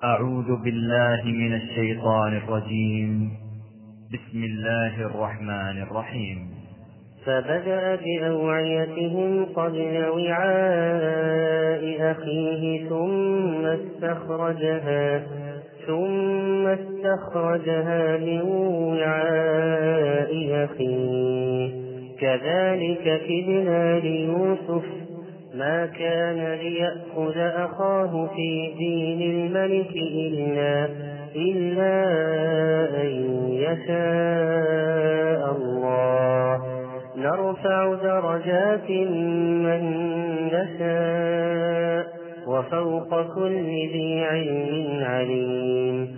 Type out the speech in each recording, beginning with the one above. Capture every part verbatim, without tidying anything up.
أعوذ بالله من الشيطان الرجيم. بسم الله الرحمن الرحيم. فبدأ بأوعيتهم قبل وعاء أخيه ثم استخرجها ثم استخرجها من وعاء أخيه كذلك كدنا ليوسف ما كان ليأخذ أخاه في دين الملك إلا إلا أن يشاء الله نرفع درجات من نشاء وفوق كل ذي علم عليم.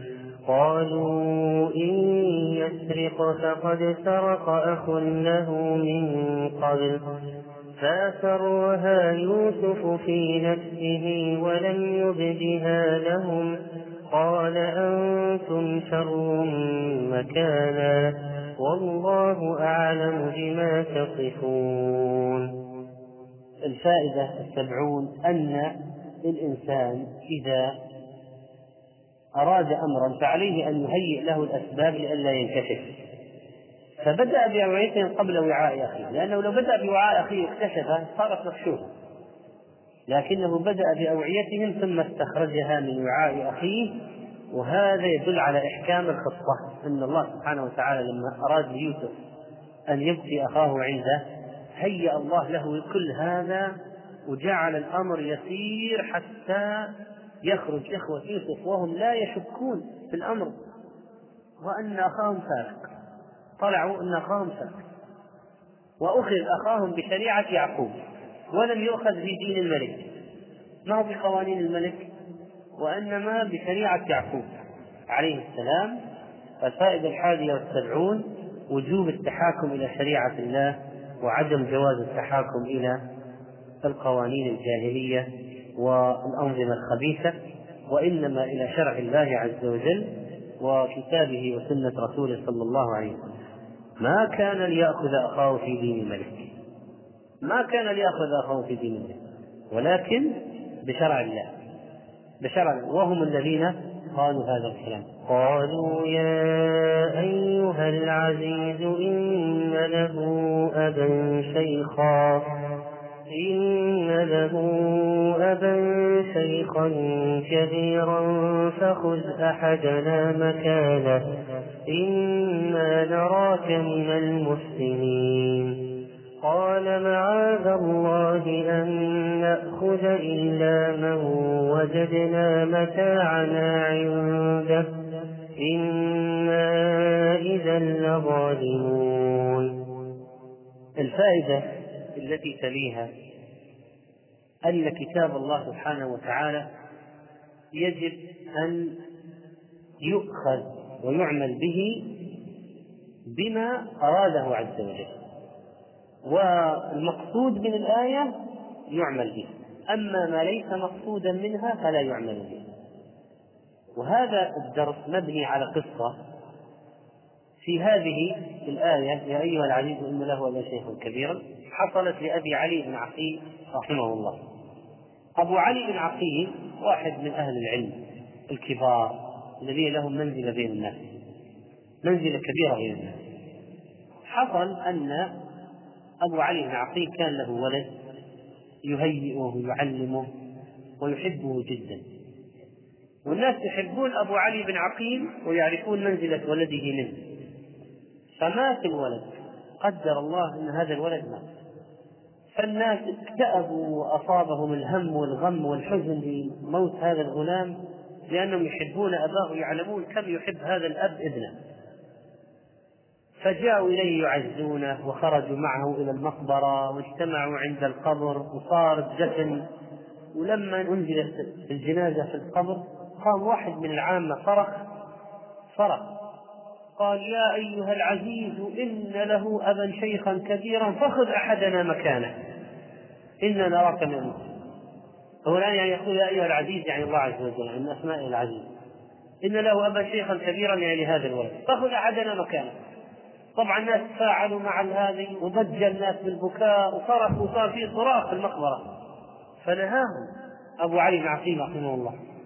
قالوا إن يسرق فقد سرق أخ له من قبل فأسرها يوسف في نفسه ولم يبدها لهم قال أنتم شر مكانا والله أعلم بما تصفون. الفائدة السبعون أن الإنسان إذا أراد أمرا فعليه أن يهيئ له الأسباب لئلا ينكشف، فبدأ بأوعيتهم قبل وعاء أخيه، لأنه لو بدأ بوعاء أخيه اكتشفه صارت مكشوفة، لكنه بدأ بأوعيتهم ثم استخرجها من وعاء أخيه، وهذا يدل على إحكام الخطة، أن الله سبحانه وتعالى لما أراد ليوسف أن يبقي أخاه عنده هيأ الله له كل هذا وجعل الأمر يسير حتى يخرج إخوة يوسف وهم لا يشكون في الأمر وأن أخاهم سارق، طلعوا أن أخاهم سارق، وأخذ أخاهم بشريعة يعقوب ولم يؤخذ في دين الملك، ما هو بقوانين الملك وإنما بشريعة يعقوب عليه السلام. الفائدة الحادية والسبعون وجوب التحاكم إلى شريعة الله وعدم جواز التحاكم إلى القوانين الجاهلية والأنظمة الخبيثة، وإنما إلى شرع الله عز وجل وكتابه وسنة رسوله صلى الله عليه وسلم. ما كان ليأخذ أخاه في دين الملك، ما كان ليأخذ أخاه في دين الملك، ولكن بشرع الله، بشرع الله، وهم الذين قالوا هذا الكلام. قالوا يا أيها العزيز إن له أبا شيخا إن له أبا شيخا كبيرا فخذ أحدنا مكانه إنا نراك من المحسنين. قال معاذ الله أن نأخذ إلا من وجدنا متاعنا عنده إنا إذا لظالمون. الفائدة التي تليها أن كتاب الله سبحانه وتعالى يجب أن يؤخذ ويعمل به بما أراده عز وجل، والمقصود من الآية يعمل به، أما ما ليس مقصودا منها فلا يعمل به. وهذا الدرس مبني على قصة في هذه الآية يا أيها العزيز إن له أبا شيخا كبيرا، حصلت لأبي علي بن عقيل رحمه الله. أبو علي بن عقيل واحد من أهل العلم الكبار الذين لهم منزلة بين الناس، منزلة كبيرة بين الناس. حصل أن أبو علي بن عقيل كان له ولد يهيئه ويعلمه ويحبه جدا، والناس يحبون أبو علي بن عقيل ويعرفون منزلة ولده منه. فمات الولد، قدر الله أن هذا الولد مات، فالناس اكتئبوا وأصابهم الهم والغم والحزن لموت هذا الغلام، لأنهم يحبون أباه ويعلمون كم يحب هذا الأب ابنه. فجاءوا إليه يعزونه وخرجوا معه إلى المقبرة واجتمعوا عند القبر وصار الدفن. ولما أنزلت الجنازة في القبر قام واحد من العامة صرخ صرخ قال يا أيها العزيز إن له أبا شيخا كبيرا فخذ أحدنا مكانه إنا نراك من المسلمين. هو الآن يعني يقول يا أيها العزيز يعني الله عز وجل من أسماء العزيز، إن له أبا شيخا كبيرا يعني هذا الولد فخذ أحدنا مكانه. طبعا الناس تفاعلوا مع هذه وضج الناس بالبكاء وصرخوا وصار فيه صراخ في المقبرة، فنهاهم أبو علي بن عقيل رحمه الله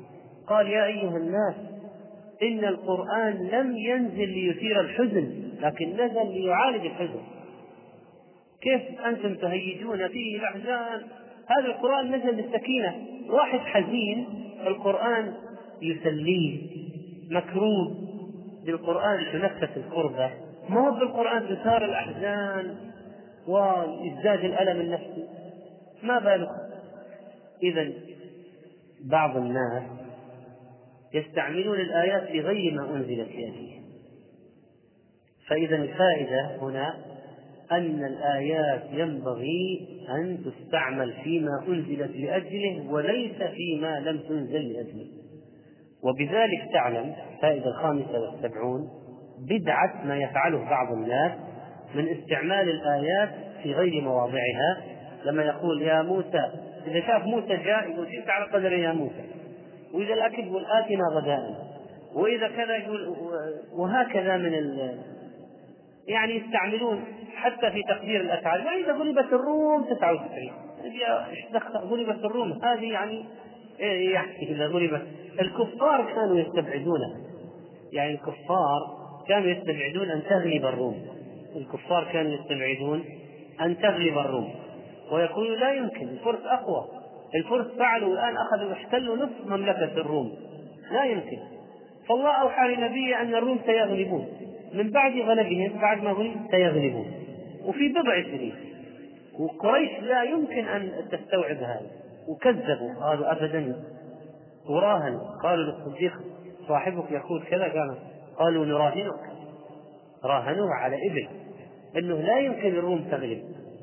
قال يا أيها الناس إن القرآن لم ينزل ليثير الحزن لكن نزل ليعالج الحزن. كيف أنتم تهيجون فيه الأحزان؟ هذا القرآن نزل للسكينة. واحد حزين القرآن يسليه، مكروب بالقرآن تنفس الكربة، ما هو بالقرآن تثار الأحزان ويزداد الألم النفسي، ما بالك؟ إذن بعض الناس يستعملون الآيات لغير ما أنزلت لأجله. فإذا الفائدة هنا أن الآيات ينبغي أن تستعمل فيما أنزلت لأجله وليس فيما لم تنزل لأجله. وبذلك تعلم الفائدة الخامسة والسبعون بدعة ما يفعله بعض الناس من استعمال الآيات في غير مواضعها. لما يقول يا موسى، إذا شاف موسى جاء يقول جئت على قدر يا موسى، وإذا الأكل يقول آتنا غداء، وإذا كذا يقول، وهكذا من ال... يعني يستعملون حتى في تقدير الأفعال. يعني إذا غلبت الروم تسعة وتسعين، غلبت الروم هذه يعني إيه؟ يعني إذا غلبت الكفار كانوا يستبعدونها، يعني الكفار كانوا يستبعدون أن تغلب الروم، الكفار كانوا يستبعدون أن تغلب الروم ويقولوا لا يمكن، الفرس أقوى، الفرس فعلوا الآن أخذوا احتلوا نصف مملكة الروم، لا يمكن. فالله أوحى لنبيه أن الروم سيغلبون، من بعد غلبهم بعد ما غلبوا سيغلبون وفي بضع سنين، وقريش لا يمكن أن تستوعب هذا، وكذبوا قالوا أبدا، وراهنوا قالوا للصديق صاحبك يقول كذا، قالوا قالوا نراهنك، راهنوه على إبل أنه لا يمكن الروم تغلب،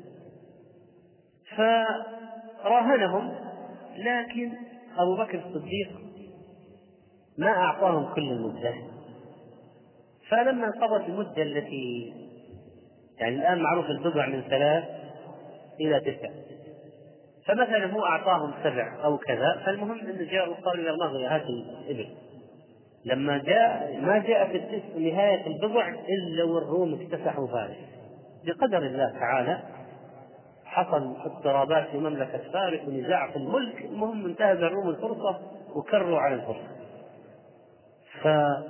فراهنهم. لكن أبو بكر الصديق ما أعطاهم كل المدة، فلما انقضت المدة التي يعني الآن معروف البضع من ثلاث إلى تسع، فمثلا هو أعطاهم سبع أو كذا، فالمهم أنه جاءوا قالوا يا الله هات الإبل. لما جاء ما جاء في التسع نهاية البضع إلا والروم اكتسحوا فارس بقدر الله تعالى. حصل اضطرابات في مملكة فارس ونزاع في الملك، المهم انتهز الروم الفرصة وكروا على الفرصة. ف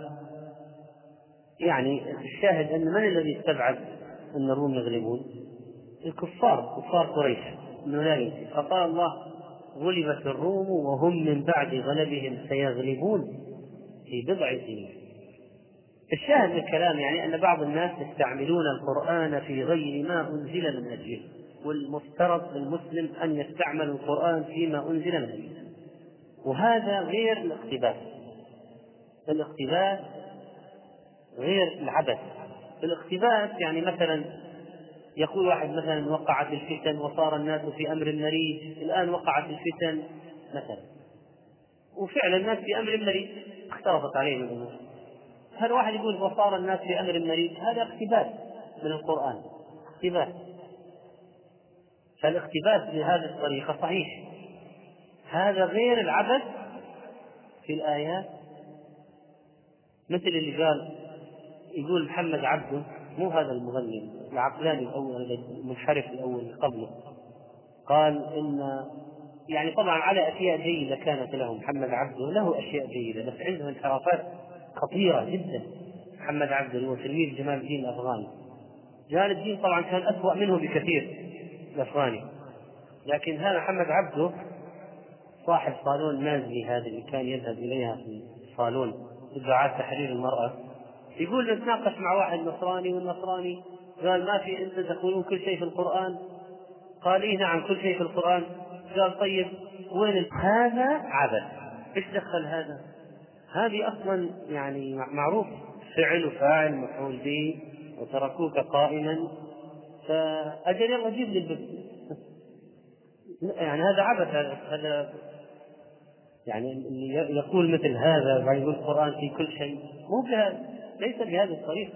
يعني الشاهد أن من الذي استبعد أن الروم يغلبون؟ الكفار، كفار قريش، إنه لا يمكن. فقال الله غلبت الروم وهم من بعد غلبهم سيغلبون في بضع سنين. الشاهد من الكلام يعني أن بعض الناس يستعملون القرآن في غير ما أنزل من أجله، والمفترض للمسلم أن يستعمل القرآن فيما أنزل من أجله، وهذا غير الاقتباس. الاقتباس غير العبث. الاقتباس يعني مثلا يقول واحد مثلا وقعت الفتن وصار الناس في أمر مريج، الآن وقعت الفتن مثلا، وفعلا الناس في أمر مريج اختلطت عليهم الأمور، هل واحد يقول وصار الناس في أمر مريج؟ هذا اقتباس من القرآن، اقتباس. فالاقتباس بهذه الطريقة صحيح، هذا غير العبث في الآيات. مثل اللي قال يقول محمد عبده، مو هذا المغني العقلاني الأول المنحرف الأول قبله، قال إن يعني طبعا على أشياء جيدة كانت له محمد عبده، له أشياء جيدة بس عنده انحرافات خطيرة جدا. محمد عبده هو تلميذ جمال الدين الأفغاني، جمال الدين طبعا كان أسوأ منه بكثير الأفغاني، لكن هذا محمد عبده صاحب صالون نازلي هذا اللي كان يذهب إليها في صالون دعاة تحرير المرأة، يقول نتناقش مع واحد نصراني، والنصراني قال ما في أنت تقولون كل شيء في القرآن؟ قال إيه نعم كل شيء في القرآن. قال طيب وين هذا؟ عبث، إيش دخل هذا؟ هذه أصلا يعني معروف فعل وفاعل مفعول به وتركوك قائما، فأجل يلا جيب لي البث. يعني هذا عبث، هذا يعني اللي يقول مثل هذا ويقول القرآن في كل شيء مو بهذا، ليس بهذه الطريقة.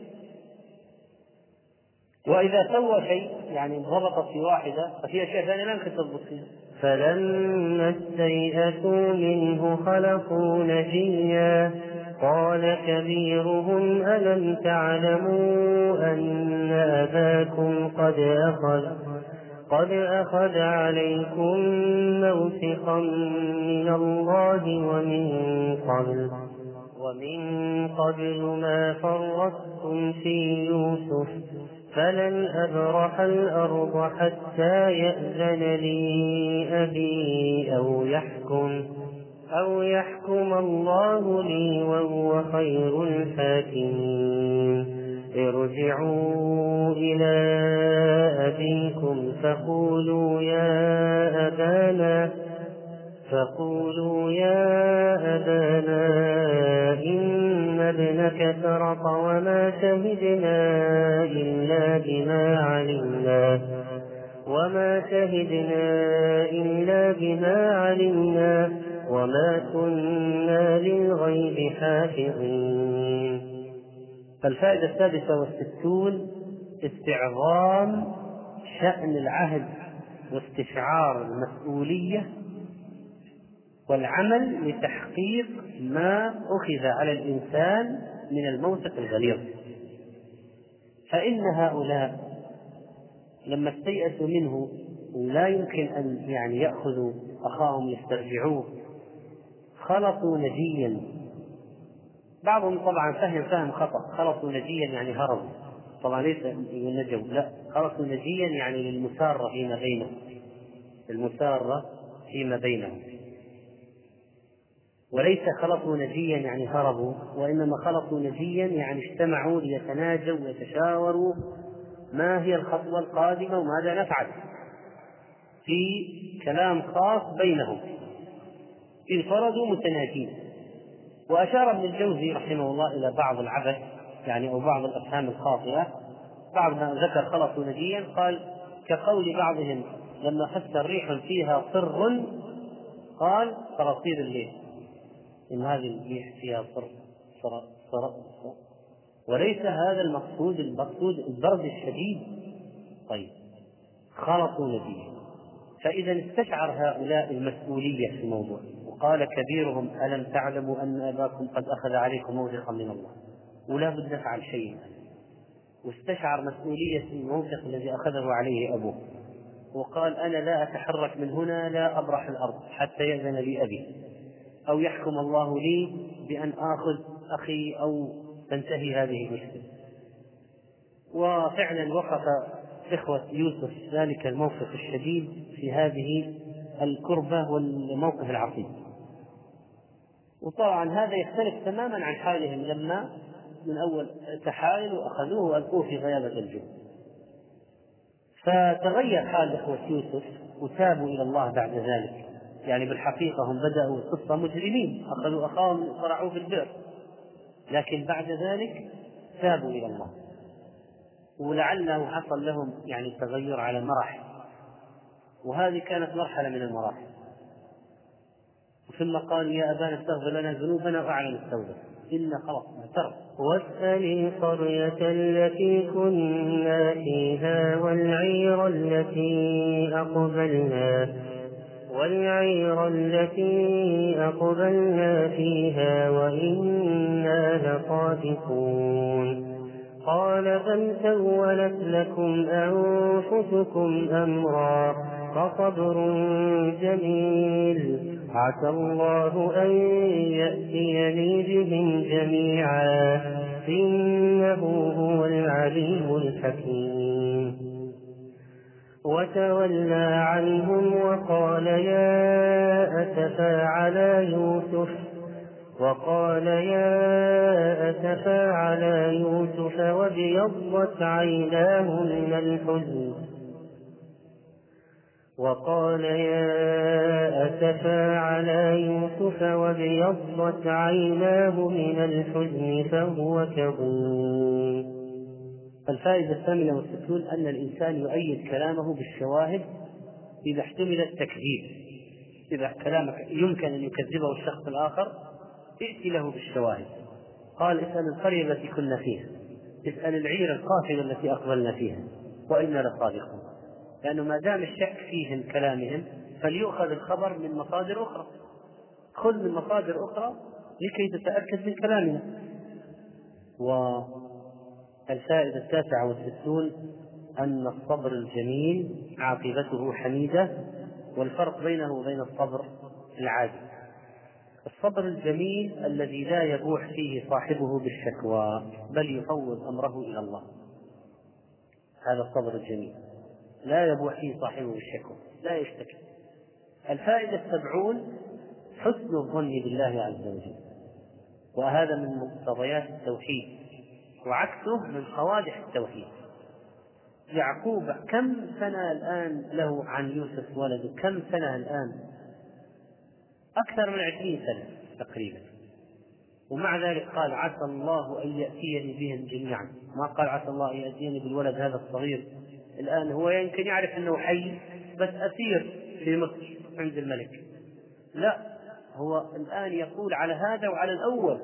وإذا سوى شيء يعني ضبط في واحدة ففي أشياء ثانية لا يمكن تضبط فيها. فلما استيئسوا منه خلقوا نجيا قال كبيرهم ألم تعلموا أن أباكم قد أخذ قد أخذ عليكم موثقا من الله ومن قبل ومن قبل ما فرطتم في يوسف فلن أبرح الأرض حتى يأذن لي أبي أو يحكم أو يحكم الله لي وهو خير الحاكمين. ارجعوا إلى أبيكم فقولوا يا أبانا فقولوا يا أبانا إن ابنك سرق وما شهدنا إلا بما علمنا وما شهدنا إلا بما علمنا وما كنا للغيب حافظين. فالفائدة السادسة والستون استعظام شأن العهد واستشعار المسؤولية والعمل لتحقيق ما أخذ على الإنسان من الموثق الغليظ. فإن هؤلاء لما استيأسوا منه لا يمكن أن يعني يأخذوا أخاهم يسترجعوه، خلطوا نجيا. بعضهم طبعا فهم فهم خطأ، خلطوا نجيا يعني هربوا، طبعا ليس نجوا، لا، خلطوا نجيا يعني للمسارة فيما بينهم، المسارة فيما بينهم، وليس خلطوا نجيا يعني هربوا، وإنما خلطوا نجيا يعني اجتمعوا ليتناجوا ويتشاوروا ما هي الخطوة القادمة وماذا نفعل، في كلام خاص بينهم انفردوا متناجين. وأشار ابن الجوزي رحمه الله إلى بعض العبث يعني أو بعض الأفهام الخاطئة. بعض ما ذكر خلطوا نجيا قال كقول بعضهم لما حس الريح فيها صر قال صراصير الليل، إن هذه الريح فيها صر صر صر صر، وليس هذا المقصود، المقصود البرد الشديد. طيب خلطوا نجيا. فإذا استشعر هؤلاء المسؤولية في الموضوع، وقال كبيرهم ألم تعلموا أن أباكم قد أخذ عليكم موثقا من الله ولا بد نفعل شيء، واستشعر مسؤولية الموثق الذي أخذه عليه أبوه، وقال أنا لا أتحرك من هنا، لا أبرح الأرض حتى يأذن لي أبي أو يحكم الله لي بأن آخذ أخي أو تنتهي هذه المشكلة. وفعلا وقف إخوة يوسف ذلك الموقف الشديد في هذه الكربة والموقف العصيب. وطبعا هذا يختلف تماما عن حالهم لما من أول تحايلوا وأخذوه وألقوه في غيابة الجب. فتغير حال إخوة يوسف وتابوا إلى الله بعد ذلك. يعني بالحقيقة هم بدأوا القصة مجرمين، أخذوا أخاهم وصرعوه في البئر، لكن بعد ذلك تابوا إلى الله، ولعله حصل لهم يعني تغير على مراحل، وهذه كانت مرحلة من المراحل. ثم قال يا أبانا استغفر لنا ذنوبنا وأعلن التوبة إن خلاص اعترف. واسأل القرية التي كنا فيها والعير التي أقبلنا والعير التي أقبلنا فيها وإنا لصادقون. قال بل سولت لكم أنفسكم أمرا فصبر جميل عسى الله أن يأتيني بهم جميعا إنه هو العليم الحكيم. وتولى عنهم وقال يا أسفا على يوسف وقال يا أسفا على يوسف وابيضت عيناه من الحزن وقال يا أسفا على يوسف وابيضت عيناه من الحزن فهو كظيم. الفائدة الثامنة والستون أن الإنسان يؤيد كلامه بالشواهد إذا احتمل التكذيب. إذا كلامك يمكن أن يكذبه الشخص الآخر ائتي له بالشواهد. قال اسأل القرية التي كنا فيها، اسأل العير القافلة التي أقبلنا فيها وإنا لصادقون. لأنه ما دام الشك فيهم كلامهم فليؤخذ الخبر من مصادر أخرى، خذ من مصادر أخرى لكي تتأكد من كلامنا. والفائدة التاسعة والستون أن الصبر الجميل عاقبته حميدة، والفرق بينه وبين الصبر العادي. الصبر الجميل الذي لا يبوح فيه صاحبه بالشكوى بل يفوض أمره إلى الله، هذا الصبر الجميل لا يبوح فيه صاحبه بالشكوى، لا يشتكي. الفائدة السبعون حسن الظن بالله عز وجل، وهذا من مقتضيات التوحيد وعكسه من قوادح التوحيد. يعقوب كم سنة الآن له عن يوسف ولده؟ كم سنة الآن؟ أكثر من عشرين سنة تقريبا، ومع ذلك قال عسى الله أن يأتيني بهم جميعا، ما قال عسى الله أن يأتيني بالولد هذا الصغير. الآن هو يمكن يعرف أنه حي بس أسير في مصر عند الملك، لا، هو الآن يقول على هذا وعلى الأول،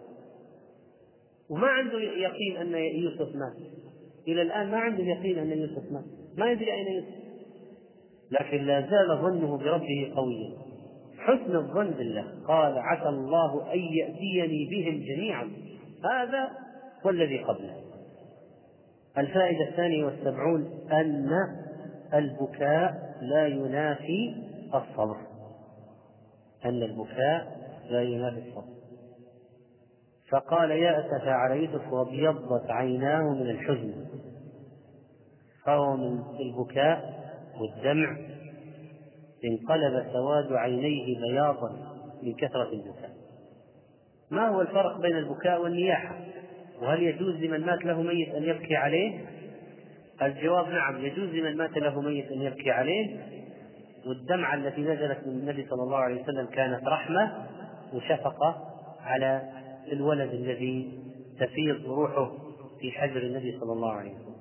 وما عنده يقين أن يوسف مات. إلى الآن ما عنده يقين أن يوسف مات، ما يدري أين يوسف، لكن لا زال ظنه بربه قويا، حسن الظن بالله. قال عسى الله أن يأتيني بهم جميعا، هذا والذي قبله. الفائدة الثانية والسبعون أن البكاء لا ينافي الصبر، أن البكاء لا ينافي الصبر. فقال يا أسف على يوسف وابيضت عيناه من الحزن، فهو من البكاء والدمع انقلب سواد عينيه بياضا من كثرة البكاء. ما هو الفرق بين البكاء والنياحة؟ وهل يجوز لمن مات له ميت أن يبكي عليه؟ الجواب نعم، يجوز لمن مات له ميت أن يبكي عليه. والدمعة التي نزلت من النبي صلى الله عليه وسلم كانت رحمة وشفقة على الولد الذي تفيض روحه في حجر النبي صلى الله عليه وسلم.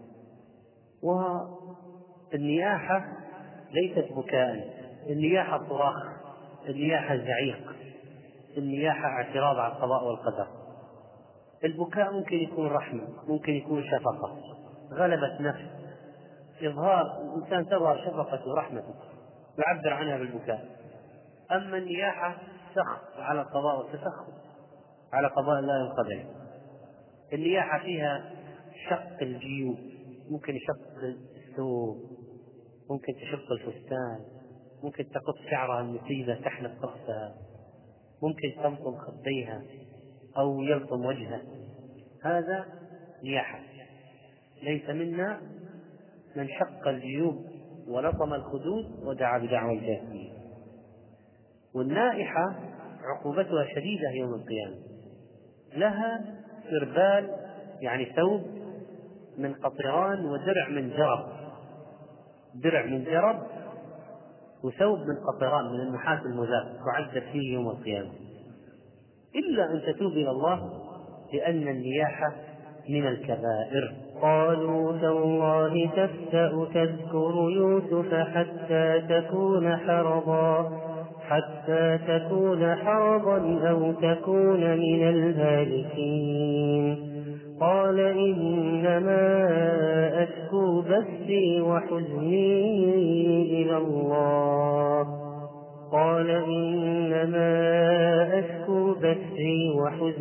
والنياحة ليست بكاء، النياحة صراخ، النياحة زعيق، النياحة اعتراض على القضاء والقدر. البكاء ممكن يكون رحمة، ممكن يكون شفقة، غلبة نفس، إظهار الإنسان تظهر شفقته ورحمته يعبر عنها بالبكاء. أما النياحة سخط على القضاء والتسخط على قضاء الله وقدره. النياحة فيها شق الجيوب، ممكن يشق الثوب، ممكن تشق الفستان، ممكن تقص شعرها المسيبة تحلق رأسها، ممكن تلطم خديها أو يلطم وجهها، هذا نياحة. ليس منا من شق الجيوب ولطم الخدود ودعا بدعوى الجاهلية. والنائحة عقوبتها شديدة يوم القيامة، لها سربال يعني ثوب من قطران ودرع من جرب، درع من جرب وثوب من قطران من النحاس المذاب تعذب فيه يوم القيامة، إلا أن تتوب إلى الله، لأن النياحة من الكبائر. قالوا تالله تفتأ تذكر يوسف حتى تكون حرضا حتى تكون حرضا أو تكون من الهالكين. قال إنما أشكو بثي وحزني إلى الله قال إنما أشكو بثي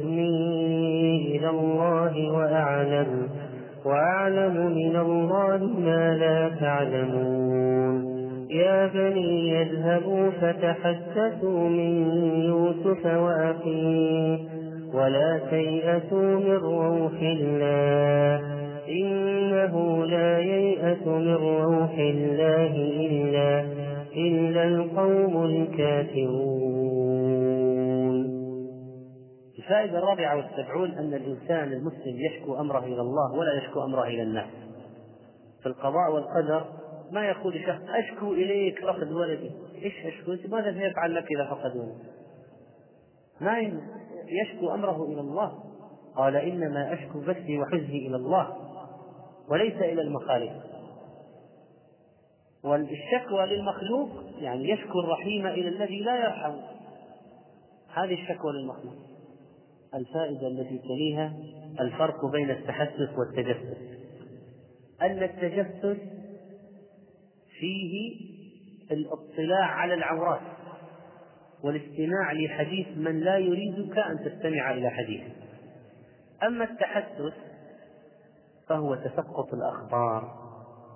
وحزني إلى الله وأعلم وأعلم من الله ما لا تعلمون. يا بني اذهبوا فتحسسوا من يوسف وأخيه ولا تيأسوا من روح الله إنه لا ييأس من روح الله إلا إلا القوم الكافرون. الفائدة الرابعة والسبعون أن الإنسان المسلم يشكو أمره إلى الله ولا يشكو أمره إلى الناس. في القضاء والقدر ما يقول شخص أشكو إليك فقد ولدي، إيش أشكو؟ أنت ماذا سيفعل لك إذا فقد ولدي؟ ما يشكو أمره إلى الله. قال إنما أشكو بثي وحزني إلى الله وليس إلى المخالق. والشكوى للمخلوق يعني يشكو الرحيم إلى الذي لا يرحم، هذه الشكوى للمخلوق. الفائدة التي تليها الفرق بين التحسس والتجسس، أن التجسس فيه الاطلاع على العورات والاستماع لحديث من لا يريدك أن تستمع إلى حديثه. أما التحسس فهو تسقط الأخبار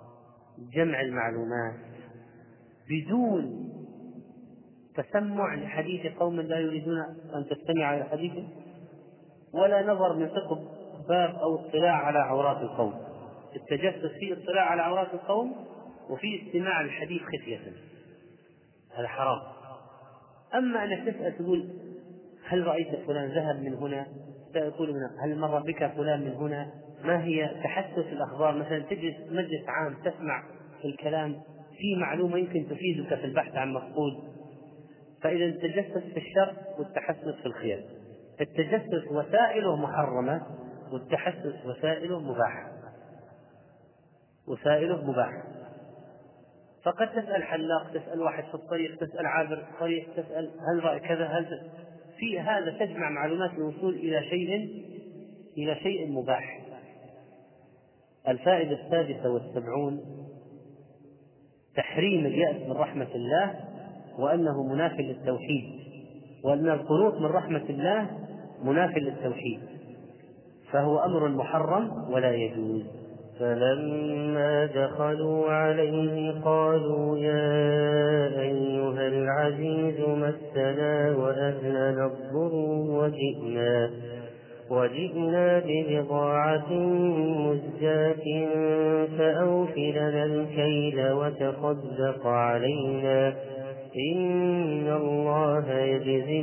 جمع المعلومات بدون تسمع لحديث قوم لا يريدون أن تستمع على حديثه، ولا نظر من ثقب باب أو اطلاع على عورات القوم. التجسس فيه اطلاع على عورات القوم، وفي استماع للحديث خفية، هذا حرام. أما أنك تسأل تقول هل رأيت فلان ذهب من هنا، تقول هنا هل مر بك فلان من هنا، ما هي تحسس الأخبار، مثلا تجلس مجلس عام تسمع الكلام في معلومة يمكن تفيدك في البحث عن مفقود. فإذا التجسس في الشر والتحسس في الخير. التجسس وسائله محرمة، والتحسس وسائله مباحة، وسائله مباحة. فقد تسأل حلاق، تسأل واحد في الطريق، تسأل عابر الطريق، تسأل هل رأي كذا، هل في هذا تجمع معلومات للوصول إلى شيء إلى شيء مباح. الفائدة السادسة والسبعون تحريم اليأس من رحمة الله، وأنه مناف للتوحيد، وأن القنوط من رحمة الله مناف للتوحيد، فهو أمر محرم ولا يجوز. فلما دخلوا عليه قالوا يا أيها العزيز مسنا وأهلنا الضر وجئنا وجئنا ببضاعة مزجاة فأوف لنا الكيل وتصدق علينا إن الله يجزي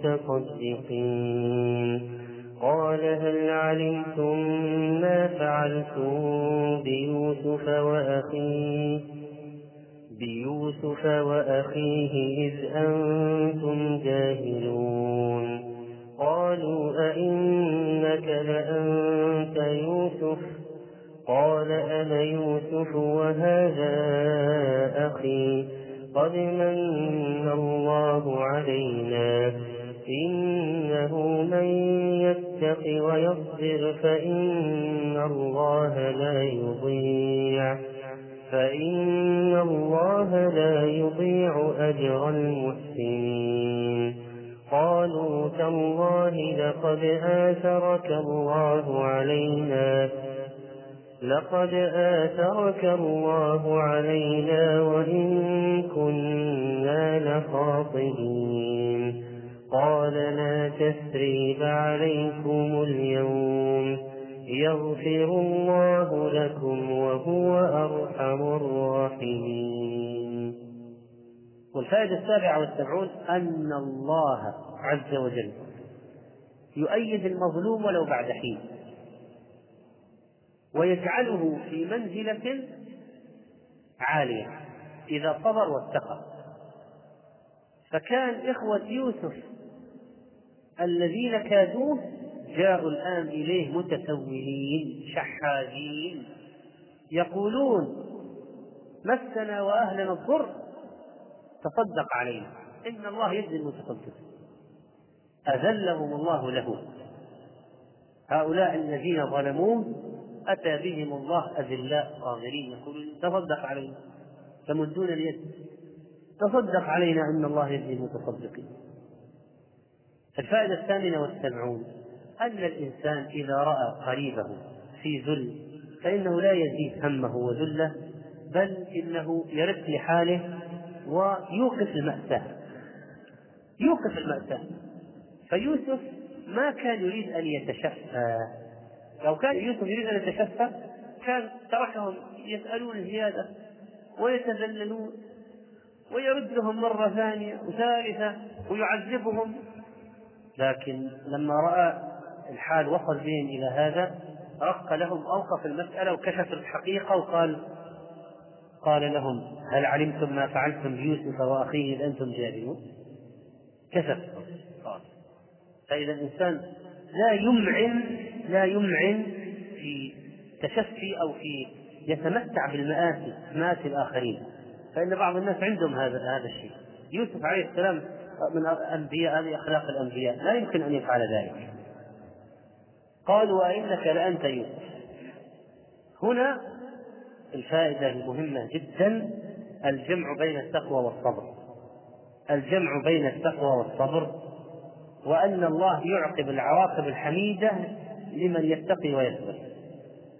المتصدقين. قال هل علمتم ما فعلتم بيوسف وأخيه بيوسف وأخيه إذ أنتم جاهلون؟ قالوا أئنك لأنت يوسف؟ قال أنا يوسف وهذا أخي قد من الله علينا إنه من يتق ويصبر فإن الله لا يضيع فإن الله لا يضيع أجر المحسنين. قالوا تالله لقد آثرك الله علينا لقد آثرك الله علينا وإن كنا لخاطئين. قال لا تثريب عليكم اليوم يغفر الله لكم وهو أرحم الراحمين. والفائدة السابعة والسبعون أن الله عز وجل يؤيد المظلوم ولو بعد حين، ويجعله في منزلة عالية إذا صبر واتقى. فكان إخوة يوسف الذين كادوه جاءوا الآن إليه متسولين شحاذين يقولون مسنا وأهلنا الضر تصدق علينا إن الله يجزي المتصدق. أذلهم الله له. هؤلاء الذين ظلموه أتى بهم الله أذلاء صاغرين يقولون تصدق علينا، يمدون اليد تصدق علينا إن الله يجزي المتصدقين. الفائدة الثامنة والسبعون أن الإنسان إذا رأى قريبه في ذل فإنه لا يزيد همه وذله، بل إنه يرق لحاله ويوقف المأساة يوقف المأساة. فيوسف ما كان يريد أن يتشفى. لو كان يوسف يريد أن يتشفى كان تركهم يسألون زيادة ويتذللون ويردهم مرة ثانية وثالثة ويعذبهم، لكن لما رأى الحال وصل بهم إلى هذا رق لهم، أوقف المسألة وكشف الحقيقة وقال قال لهم هل علمتم ما فعلتم بيوسف وأخيه إذ أنتم جاهلون؟ كشف. فإذا الإنسان لا يمعن لا يمعن في تشفي أو في يتمتع بالمآسي مآسي الآخرين، فإن بعض الناس عندهم هذا هذا الشيء. يوسف عليه السلام من الأنبياء، هذه أخلاق الأنبياء، لا يمكن أن يفعل ذلك. قالوا وإنك لأنت يوسف. هنا الفائدة المهمة جدا الجمع بين التقوى والصبر الجمع بين التقوى والصبر وأن الله يعقب العواقب الحميدة لمن يتقي ويصبر.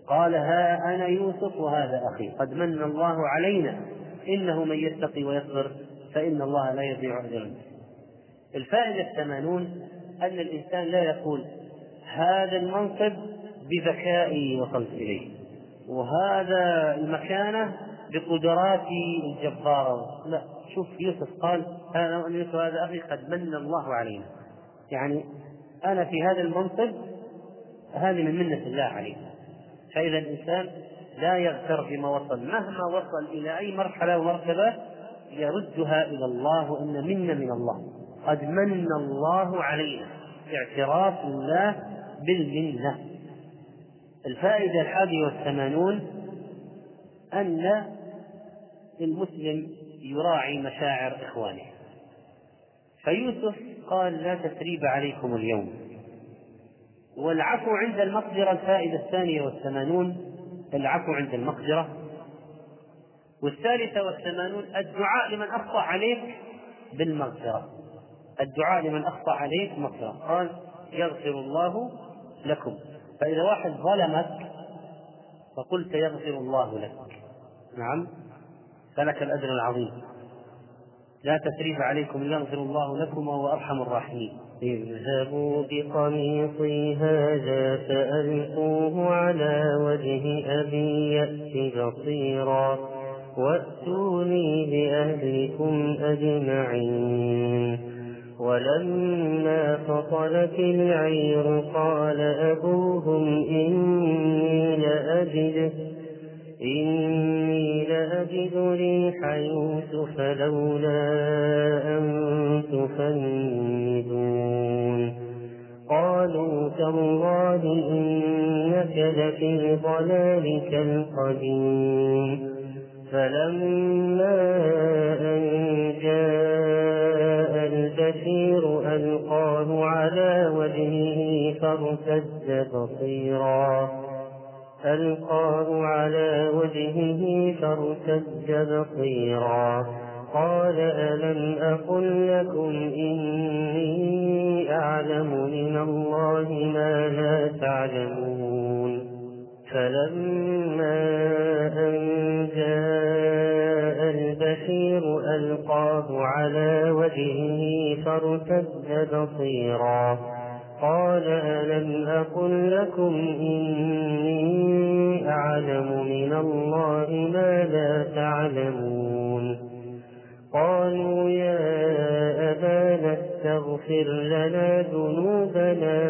قال ها أنا يوسف وهذا أخي قد من الله علينا إنه من يتقي ويصبر فإن الله لا يضيع أجر المحسنين. الفائدة الثمانون أن الإنسان لا يقول هذا المنصب بذكائي وصلت إليه، وهذا المكانة بقدراتي الجبارة. لا، شوف يوسف قال هذا يوسف هذا أخي قد من الله علينا، يعني أنا في هذا المنصب هذه من منة الله علينا. فإذا الإنسان لا يغتر بما وصل، مهما وصل إلى أي مرحلة ومرتبة يردها إلى الله وإن منا من الله، قد من الله علينا، اعتراف الله بالمنة. الفائدة الحادية والثمانون أن المسلم يراعي مشاعر إخوانه. فيوسف قال لا تثريب عليكم اليوم، والعفو عند المقدرة. الفائدة الثانية والثمانون العفو عند المقدرة. والثالثة والثمانون الدعاء لمن أخطأ عليك بالمغفرة، الدعاء لمن أخطأ عليك مغفرة. قال يغفر الله لكم، فإذا واحد ظلمك فقلت يغفر الله لك، نعم، فلك الأجر العظيم. لا تثريب عليكم يغفر الله لكم وهو أرحم الراحمين. اذهبوا بقميصي هذا فألقوه على وجه أبي يأت بصيرا وأتوني بأهلكم أجمعين. ولما فصلت العير قال أبوهم إني لأجد إني لأجد ريح يوسف لولا أن تفندون. قالوا تالله إنك لفي ضلالك القديم. فلما أن جاء البشير ألقاه على وجهه فارتد بصيرا ألقاه على وجهه فارتد بصيرا قال ألم أقل لكم إني أعلم من الله ما لا تعلمون. فلما أن جاء البشير ألقاه على وجهه فارتد بصيرا قال ألم أقل لكم إني أعلم من الله ما لا تعلمون. قالوا يا أبانا استغفر لنا ذنوبنا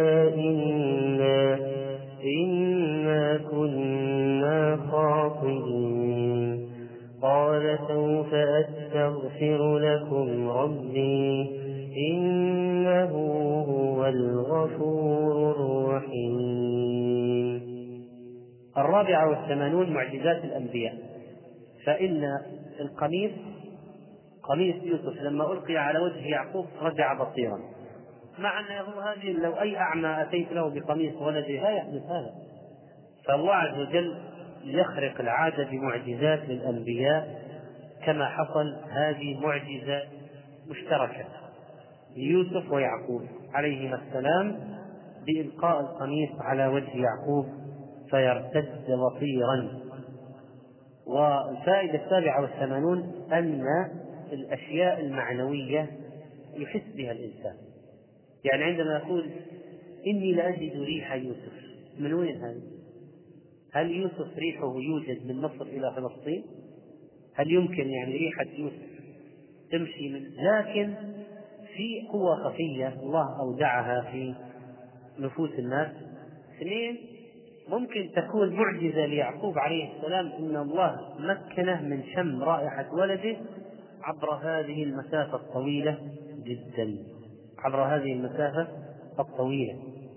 إنا إنا كنا خاطئين. قال سوف أستغفر لكم ربي إنه هو الغفور الرحيم. الرابعة والثمانون معجزات الأنبياء. فإن القميص قميص يوسف لما ألقي على وجه يعقوب رجع بصيرا، مع أنه هذه لو أي أعمى أتيت له بقميص ولده لا يحدث هذا. فالله عز وجل يخرق العادة بمعجزات للأنبياء، كما حصل هذه معجزة مشتركة ليوسف ويعقوب عليهما السلام بإلقاء القميص على وجه يعقوب فيرتد بصيرا. والفائدة السابعة والثمانون أن الأشياء المعنوية يحس بها الإنسان. يعني عندما يقول إني لأجد ريح يوسف، من وين هذا؟ هل يوسف ريحه يوجد من مصر إلى فلسطين؟ هل يمكن يعني ريحة يوسف تمشي من؟ لكن في قوة خفية الله أودعها في نفوس الناس. اثنين، ممكن تكون معجزة ليعقوب عليه السلام إن الله مكنه من شم رائحة ولده عبر هذه المسافة الطويلة جدا، عبر هذه المسافة الطويلة.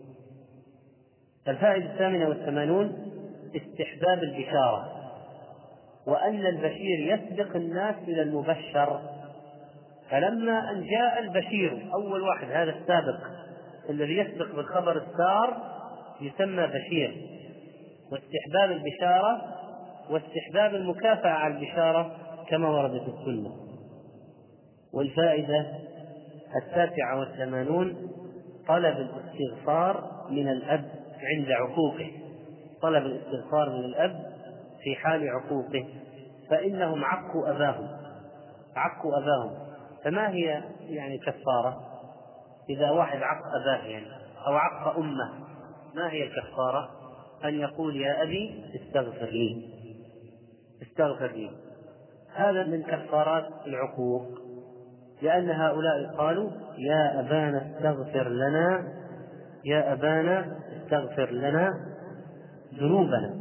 الفائدة الثامنة والثمانون استحباب البشارة، وأن البشير يسبق الناس إلى المبشر. فلما أن جاء البشير أول واحد، هذا السابق الذي يسبق بالخبر السار يسمى بشير. واستحباب البشارة واستحباب المكافأة على البشارة كما وردت السنة. والفائدة التاسعة والثمانون طلب الاستغفار من الأب عند عقوقه. طلب الاستغفار من الأب في حال عقوقه، فإنهم عقوا أباهم عقوا أباهم فما هي يعني كفارة إذا واحد عق أباه يعني أو عق أمه؟ ما هي الكفارة؟ أن يقول يا أبي استغفر لي استغفر لي. هذا من كفارات العقوق، لأن هؤلاء قالوا يا أبانا استغفر لنا يا أبانا استغفر لنا ذنوبنا،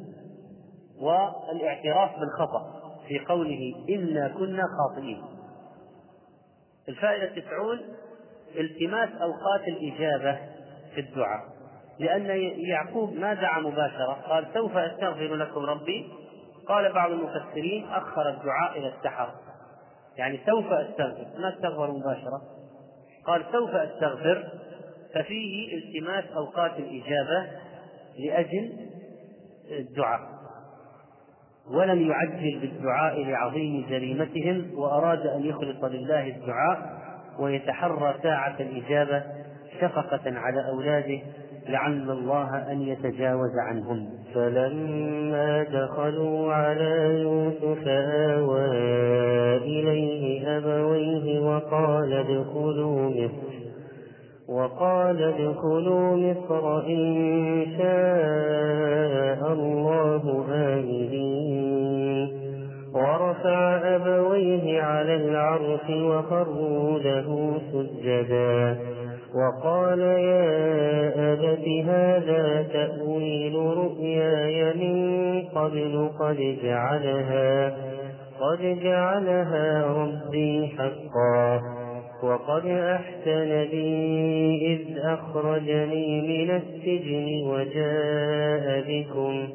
والاعتراف بالخطأ في قوله إنا كنا خاطئين. الفائدة التسعون التماس أوقات الإجابة في الدعاء، لأن يعقوب ما دعا مباشرة، قال سوف أستغفر لكم ربي. قال بعض المفسرين أخر الدعاء إلى السحر، يعني سوف أستغفر، ما استغفر مباشرة، قال سوف أستغفر، ففيه التماس أوقات الإجابة لأجل الدعاء، ولم يعجل بالدعاء لعظيم جريمتهم، وأراد أن يخلص لله الدعاء ويتحرى ساعة الإجابة شفقة على أولاده لعل الله أن يتجاوز عنهم. فلما دخلوا على يوسف آوى إليه أبويه وقال ادخلوا مصر وقال ادخلوا مصر إن شاء الله آمنين. ورفع أبويه على العرش وخروا له سجدا وقال يا أبت هذا تأويل رؤياي من قبل قد جعلها قد جعلها ربي حقا وقد أحسن بي إذ أخرجني من السجن وجاء بكم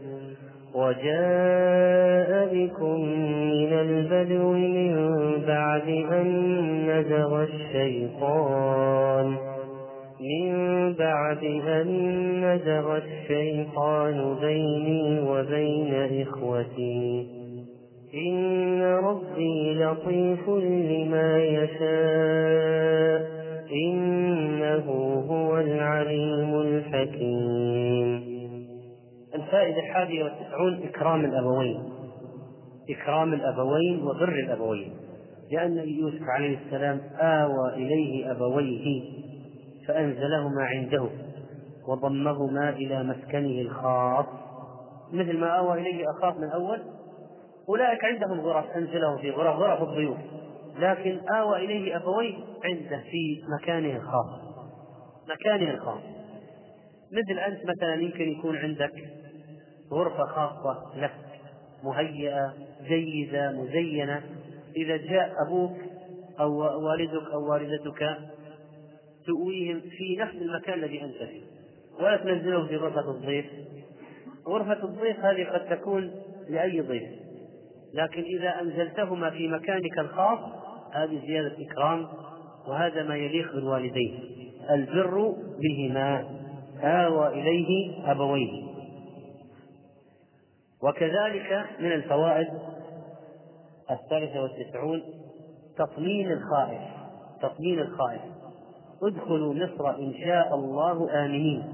وجاء بكم من البدو من بعد أن نزغ الشيطان من بعد أن نزغ الشيطان بيني وبين إخوتي إن ربي لطيف لما يشاء إنه هو العليم الحكيم. الفائدة الحادية والتسعون إكرام الأبوين إكرام الأبوين وبر الأبوين، لأن يوسف عليه السلام آوى إليه أبويه فأنزلهما عنده وضمهما إلى مسكنه الخاص، مثل ما آوى إليه أخاه من أول. أولئك عندهم غرف أنزلهم في غرف غرف الضيوف، لكن آوى إليه أبويه عنده في مكانه الخاص مكانه الخاص مثل أنت مثلا يمكن يكون عندك غرفة خاصة لك مهيئة جيدة مزينة، إذا جاء أبوك أو والدك أو والدتك تؤويهم في نفس المكان الذي أنت فيه، ولا تنزلهم في غرفة الضيف. غرفة الضيف هذه قد تكون لأي ضيف، لكن إذا أنزلتهما في مكانك الخاص هذه زيادة إكرام، وهذا ما يليق بالوالدين، البر بهما، آوى إليه أبويه. وكذلك من الفوائد الثالثة والتسعون تطمين الخائف تطمين الخائف ادخلوا مصر إن شاء الله آمنين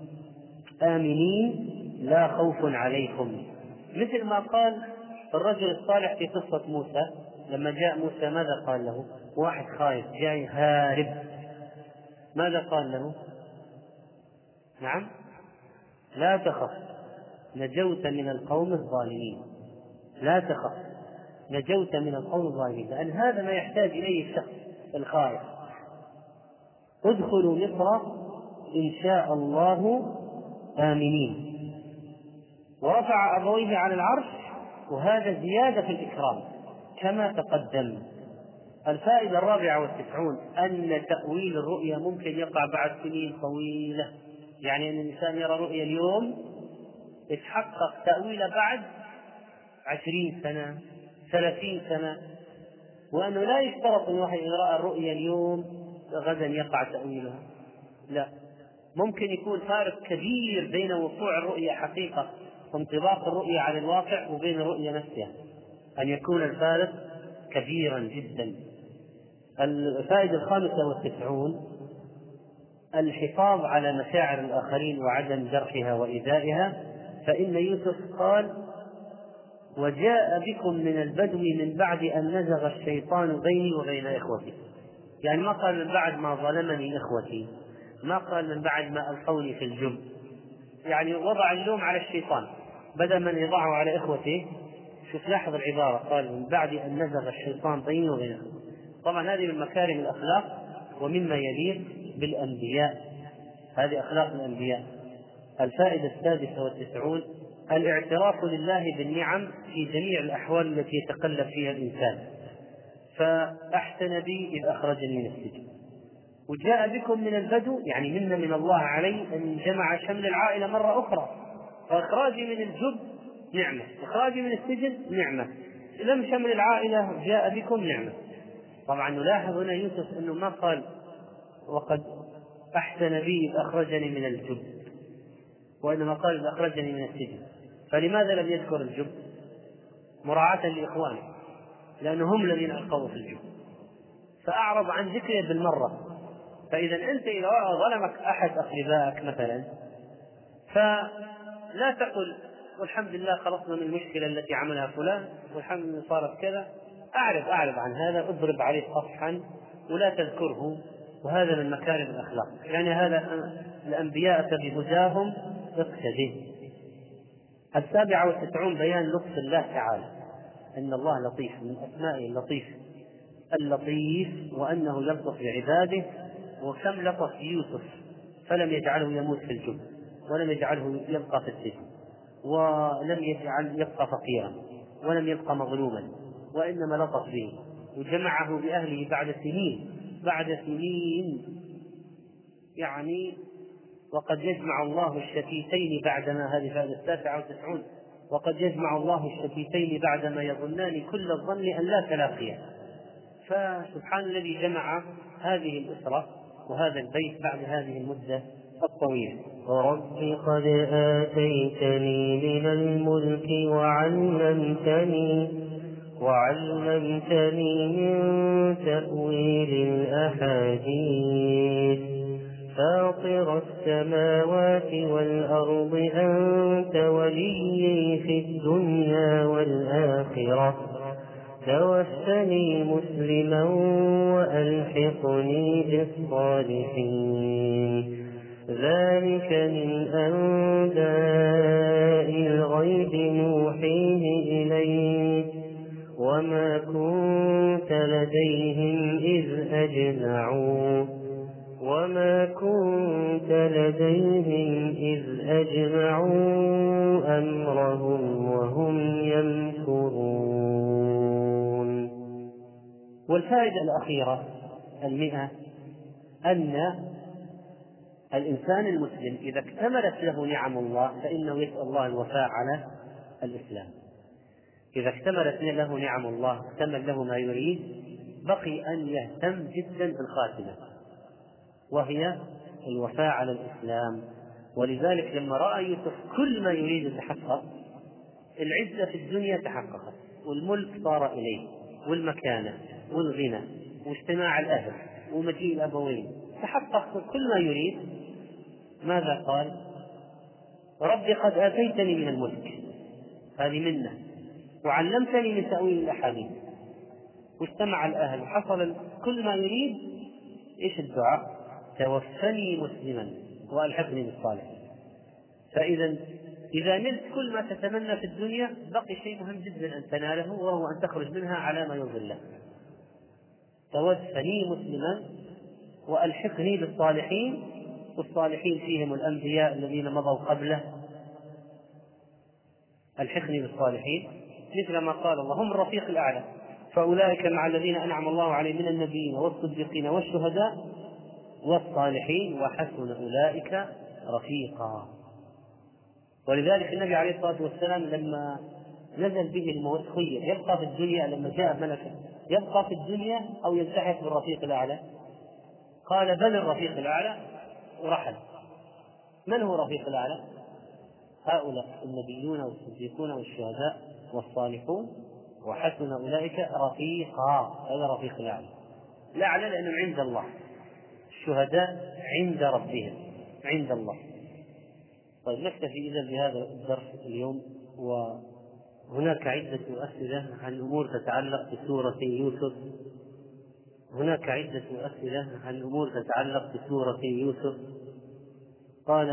آمنين لا خوف عليكم، مثل ما قال الرجل الصالح في قصة موسى لما جاء موسى ماذا قال له؟ واحد خايف جاي هارب، ماذا قال له؟ نعم لا تخف نجوت من القوم الظالمين لا تخف نجوت من القوم الظالمين، لأن هذا ما يحتاج إليه الشخص الخائف. ادخلوا مصر إن شاء الله آمنين. ورفع أبويه على العرش، وهذا زيادة في الإكرام كما تقدم. الفائدة الرابعة والتسعون أن تأويل الرؤيا ممكن يقع بعد سنين طويلة، يعني أن الإنسان يرى رؤيا اليوم يتحقق تأويل بعد عشرين سنة ثلاثين سنة، وأنه لا يشترط أن واحد يرى الرؤيا اليوم غدا يقع تأويلها، لا، ممكن يكون فارق كبير بين وقوع الرؤيا حقيقة وانطباق الرؤيا على الواقع وبين الرؤيا نفسها، أن يكون الفارق كبيرا جدا. الفائدة الخامسة والتسعون الحفاظ على مشاعر الآخرين وعدم جرحها وإيذائها، فإن يوسف قال: وجاء بكم من البدو من بعد أن نزغ الشيطان بيني وبين إخوتي. يعني ما قال من بعد ما ظلمني إخوتي، ما قال من بعد ما ألقوني في الجب، يعني وضع اللوم على الشيطان بدل من يضعه على إخوته. شوف لاحظ العبارة، قال من بعد أن نزغ الشيطان بيني وبين إخوتي. طبعا هذه من مكارم الأخلاق ومما يليق بالأنبياء، هذه أخلاق الأنبياء. الفائدة السادسة والتسعون: الاعتراف لله بالنعم في جميع الأحوال التي يتقلب فيها الإنسان. فأحسن بي إذ أخرجني من السجن. وجاء بكم من البدو، يعني منا من الله علي أن جمع شمل العائلة مرة أخرى. فإخراجي من الجب نعمة، إخراجي من السجن نعمة، لم شمل العائلة جاء بكم نعمة. طبعا نلاحظ هنا يوسف أنه ما قال وقد أحسن بي إذ أخرجني من الجب، وإنما قال إذ أخرجني من السجن. فلماذا لم يذكر الجب؟ مراعاة لإخوانه، لأنهم الذين ألقوا في الجب، فأعرض عن ذكره بالمرة. فإذا أنت إذا ظلمك أحد أقربائك مثلا، فلا تقل والحمد لله خلصنا من المشكلة التي عملها فلان والحمد لله صارت كذا، أعرض أعرض عن هذا، اضرب عليه صفحا ولا تذكره. وهذا من مكارم الأخلاق، يعني هذا الأنبياء بهداهم اقتدي. السابعة والتسعون: بيان لطف الله تعالى، أن الله لطيف، من أسمائه اللطيف اللطيف، وأنه يلطف بعباده. وكم لطف يوسف فلم يجعله يموت في الجب، ولم يجعله يبقى في السجن، ولم يجعل يبقى فقيرا، ولم يبقى مظلوما، وإنما لطف به وجمعه بأهله بعد سنين بعد سنين يعني وقد يجمع الله الشتيتين بعدما، هذه فائدة التاسعة والتسعون: وقد يجمع الله الشتيتين بعدما يظنان كل الظن أن لا تلاقيا. فسبحان الذي جمع هذه الأسرة وهذا البيت بعد هذه المدة الطويلة. ورب قد آتيتني من الملك وعلمتني وعلمتني من تأويل الأحاديث، فاطر السماوات والأرض أنت وليي في الدنيا والآخرة، توفني مسلما وألحقني بالصالحين، ذلك من أنباء الغيب نوحيه إليك، وما كنت لديهم إذ أجمعوا وما كنت لديهم إذ أجمعوا أمرهم وهم يمكرون. والفائدة الأخيرة المئة: أن الإنسان المسلم إذا اكتملت له نعم الله فإنه يسأل الله الوفاء على الإسلام. إذا اكتملت له نعم الله، اكتمل له ما يريد، بقي أن يهتم جدا بالخاتمة، وهي الوفاء على الإسلام. ولذلك لما رأى يوسف كل ما يريد يتحقق، العزة في الدنيا تحققت، والملك صار إليه، والمكانة والغنى واجتماع الأهل ومجيء الأبوين، تحقق كل ما يريد. ماذا قال؟ رب قد آتيتني من الملك، هذه منة، وعلمتني من تأويل الأحاديث، واجتمع الأهل وحصل كل ما يريد. إيش الدعاء؟ توفني مسلما وألحقني بالصالحين. فإذا إذا نلت كل ما تتمنى في الدنيا، بقي شيء مهم جدا أن تناله، وهو أن تخرج منها على ما يرضي الله. توفني مسلما وألحقني بالصالحين، والصالحين فيهم الأنبياء الذين مضوا قبله. ألحقني بالصالحين مثل ما قال الله: هم الرفيق الأعلى، فأولئك مع الذين أنعم الله عليهم من النبيين والصديقين والشهداء والصالحين وحسن أولئك رفيقا. ولذلك النبي عليه الصلاة والسلام لما نزل به الموت خير يبقى في الدنيا، لما جاء ملكا يبقى في الدنيا أو يلتحق بالرفيق الأعلى، قال بل الرفيق الأعلى، ورحل. من هو الرفيق الأعلى؟ هؤلاء النبيون والصديقون والشهداء والصالحون وحسن أولئك رفيقا. هذا الرفيق الأعلى، الأعلى لأنه عند الله، الشهداء عند ربهم عند الله. طيب نكتفي إذا بهذا الدرس اليوم، وهناك عدة أسئلة عن أمور تتعلق بسورة يوسف هناك عدة أسئلة عن أمور تتعلق بسورة يوسف. قال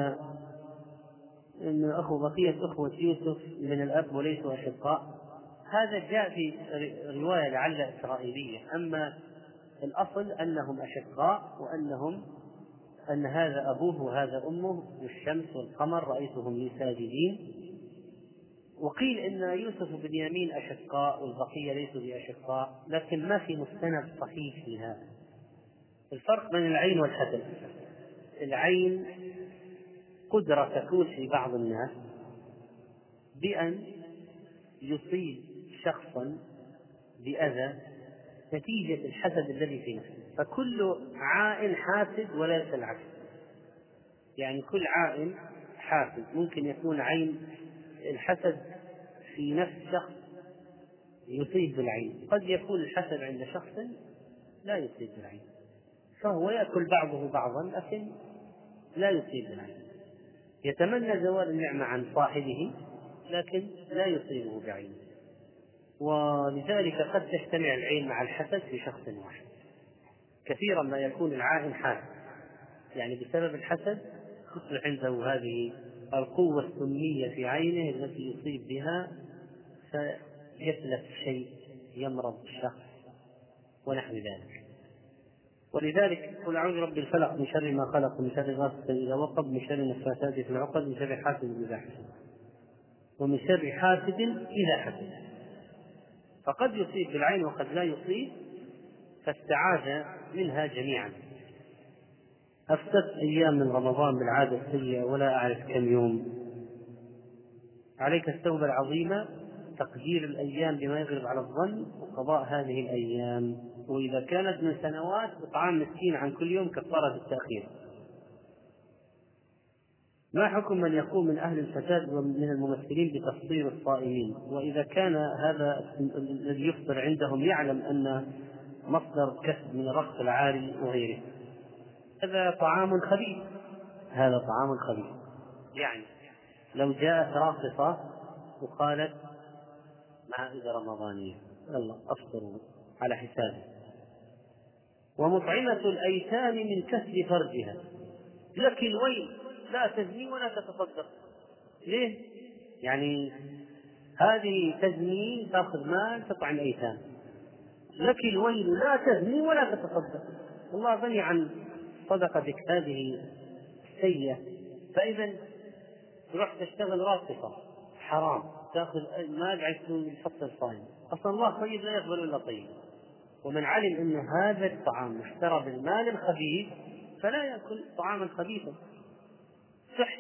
إن أخو بقية أخوة يوسف من الأب وليسوا أشقاء. هذا جاء في رواية لعل إسرائيلية، أما الأصل أنهم أشقاء، وأنهم أن هذا أبوه وهذا أمه والشمس والقمر رأيتهم لي ساجدين. وقيل إن يوسف وبنيامين أشقاء والبقية ليسوا بأشقاء، لكن ما في مستند صحيح في هذا. الفرق بين العين والحسد: العين قدرة تكون في بعض الناس بأن يصيب شخصا بأذى نتيجة الحسد الذي في نفسه، فكل عائن حاسد وليس العكس. يعني كل عائن حاسد ممكن يكون عين الحسد في نفس شخص يصيب بالعين، قد يكون الحسد عند شخص لا يصيب بالعين، فهو يأكل بعضه بعضا لكن لا يصيب بالعين، يتمنى زوال النعمة عن صاحبه لكن لا يصيبه بعينه. ولذلك قد تجتمع العين مع الحسد في شخص واحد. كثيرا ما يكون العائن حاسد، يعني بسبب الحسد تصبح عنده هذه القوة السمية في عينه التي يصيب بها فيتلف شيء، يمرض الشخص ونحو ذلك. ولذلك قل أعوذ برب الفلق من شر ما خلق، من شر غاسق إذا وقب، من شر النفاثات في العقد، من شر حاسد إذا حسد، ومن شر حاسد إذا حسد. فقد يصيب بالعين وقد لا يصيب، فاستعاذ منها جميعا. أفسدت أيام من رمضان بالعادة السيئة ولا أعرف كم يوم. عليك التوبة العظيمة، تقدير الأيام بما يغلب على الظن، وقضاء هذه الأيام، وإذا كانت من سنوات إطعام مسكين عن كل يوم كفارة التأخير. ما حكم من يقوم من أهل الفساد ومن الممثلين بتفطير الصائمين، وإذا كان هذا الذي يفطر عندهم يعلم أن مصدر كسب من الرقص العاري وغيره؟ هذا طعام خبيث، هذا طعام خبيث. يعني لو جاءت راقصة وقالت مائدة رمضانية يلا أفطروا على حسابه، ومطعمة الأيتام من كسب فرجها، لك الويل لا تزني ولا تتصدق. ليه؟ يعني هذه تزني تأخذ مال تطعم الأيتام، لك الويل لا تزني ولا تتصدق. الله غني عن صدقتك هذه السيئة. فإذا تروح تشتغل راقصة حرام، تأخذ مال عشان يفطر صائم. أصلا الله طيب لا يقبل إلا طيب، ومن علم أن هذا الطعام مشترى بالمال الخبيث فلا يأكل طعاما خبيثا. صح.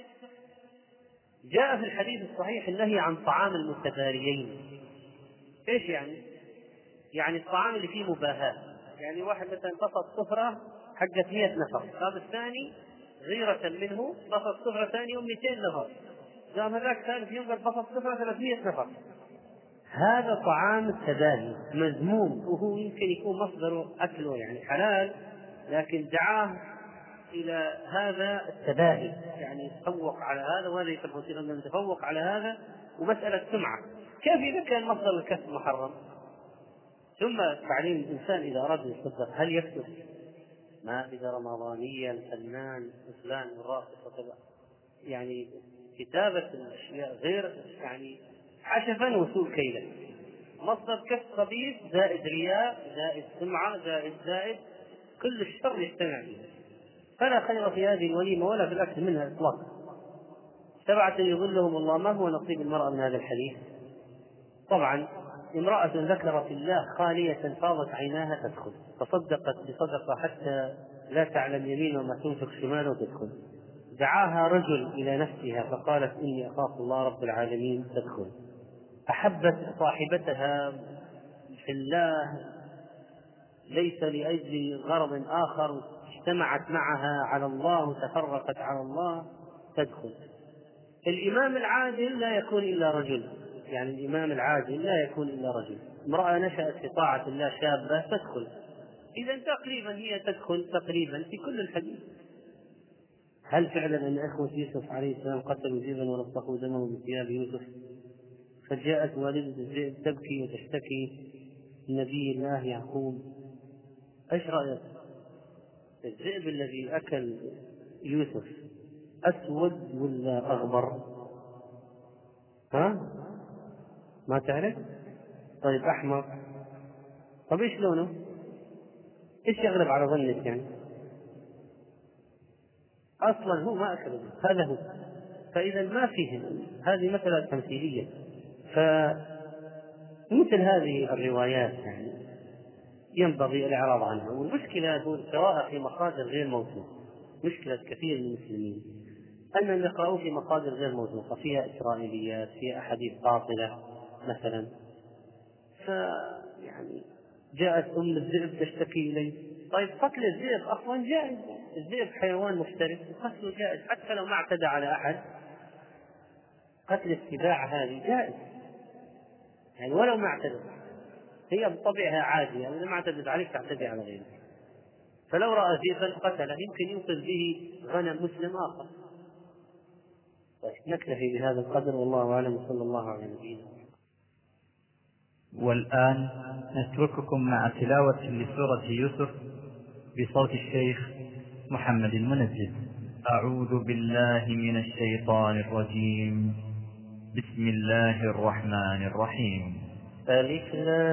جاء في الحديث الصحيح النهي عن طعام المتباريين. ايش يعني؟ يعني الطعام اللي فيه مباهاة، يعني واحد مثلا بسط سفرة حقت مئة نفر، هذا الثاني غيرة منه بسط سفرة ثانية ومئتين نفر، قام هذاك ثالث يوم قال بسط سفرة ثلاثمئة نفر. هذا طعام التباهي مذموم، وهو يمكن يكون مصدر أكله يعني حلال، لكن دعاه إلى هذا التباهي، يعني يتفوق على هذا، وهذا يتفوق على هذا، ومسألة سمعة. كيف إذا كان مصدر الكسب محرم؟ ثم بعدين الإنسان إذا أراد يصدق هل يكتب مائدة رمضانية الفنان فلان الراقص وكذا؟ يعني كتابة الأشياء غير يعني عشفا وسوء كيلا، مصدر كسب خبيث زائد رياء زائد سمعة زائد زائد كل الشر يجتمع فيه، فلا خير في هذه الوليمة ولا في الأكل منها إطلاقا. سبعة يظلهم الله. ما هو نصيب المرأة من هذا الحديث؟ طبعا امرأة ذكرت الله خالية فاضت عيناها تدخل، فصدقت بصدقة حتى لا تعلم يمينها ما تنفق شماله تدخل. دعاها رجل إلى نفسها فقالت إني أخاف الله رب العالمين تدخل. أحبت صاحبتها في الله ليس لأجل غرض آخر، اجتمعت معها على الله وتفرقت على الله تدخل. الإمام العادل لا يكون إلا رجل، يعني الإمام العادل لا يكون إلا رجل. امرأة نشأت في طاعة الله شابة تدخل، إذا تقريبا هي تدخل تقريبا في كل الحديث. هل فعلا أن إخوة يوسف عليه السلام قتلوا ذئبا ولصقوا دمه بثياب يوسف؟ فجاءت والدة الذئب تبكي وتشتكي لنبي الله يعقوب. ايش رأيك؟ الذئب الذي أكل يوسف أسود ولا أغبر؟ ها؟ ما تعرف؟ طيب أحمر. طيب إيش لونه؟ إيش يغلب على ظنك يعني؟ أصلا هو ما أكل هذا هو. فإذا ما فيه، هذه مسألة تمثيلية. فمثل هذه الروايات يعني ينبغي الإعراض عنها. والمشكلة هو القراءة في مصادر غير موثوقة. مشكلة كثير من المسلمين أنهم يقرأوا في مصادر غير موثوقة فيها إسرائيليات، فيها أحاديث باطلة مثلا. فيعني جاءت أم الذئب تشتكي إليه. طيب قتل الذئب أصلا جائز، الذئب حيوان مفترس وقتله جائز حتى لو ما اعتدى على أحد. قتل السباع هذه جائز يعني ولو ما اعتدى، هي بطبعها عادية، إذا ما اعتدت عليك تعتدي على غيرك. فلو رأى ذئبا قتله يمكن ينقذ به غنم مسلم آخر. طيب نكتفي بهذا القدر والله أعلم، صلى الله على نبينا. والآن نترككم مع تلاوة لسورة يوسف بصوت الشيخ محمد المنجد. أعوذ بالله من الشيطان الرجيم. بسم الله الرحمن الرحيم. ألف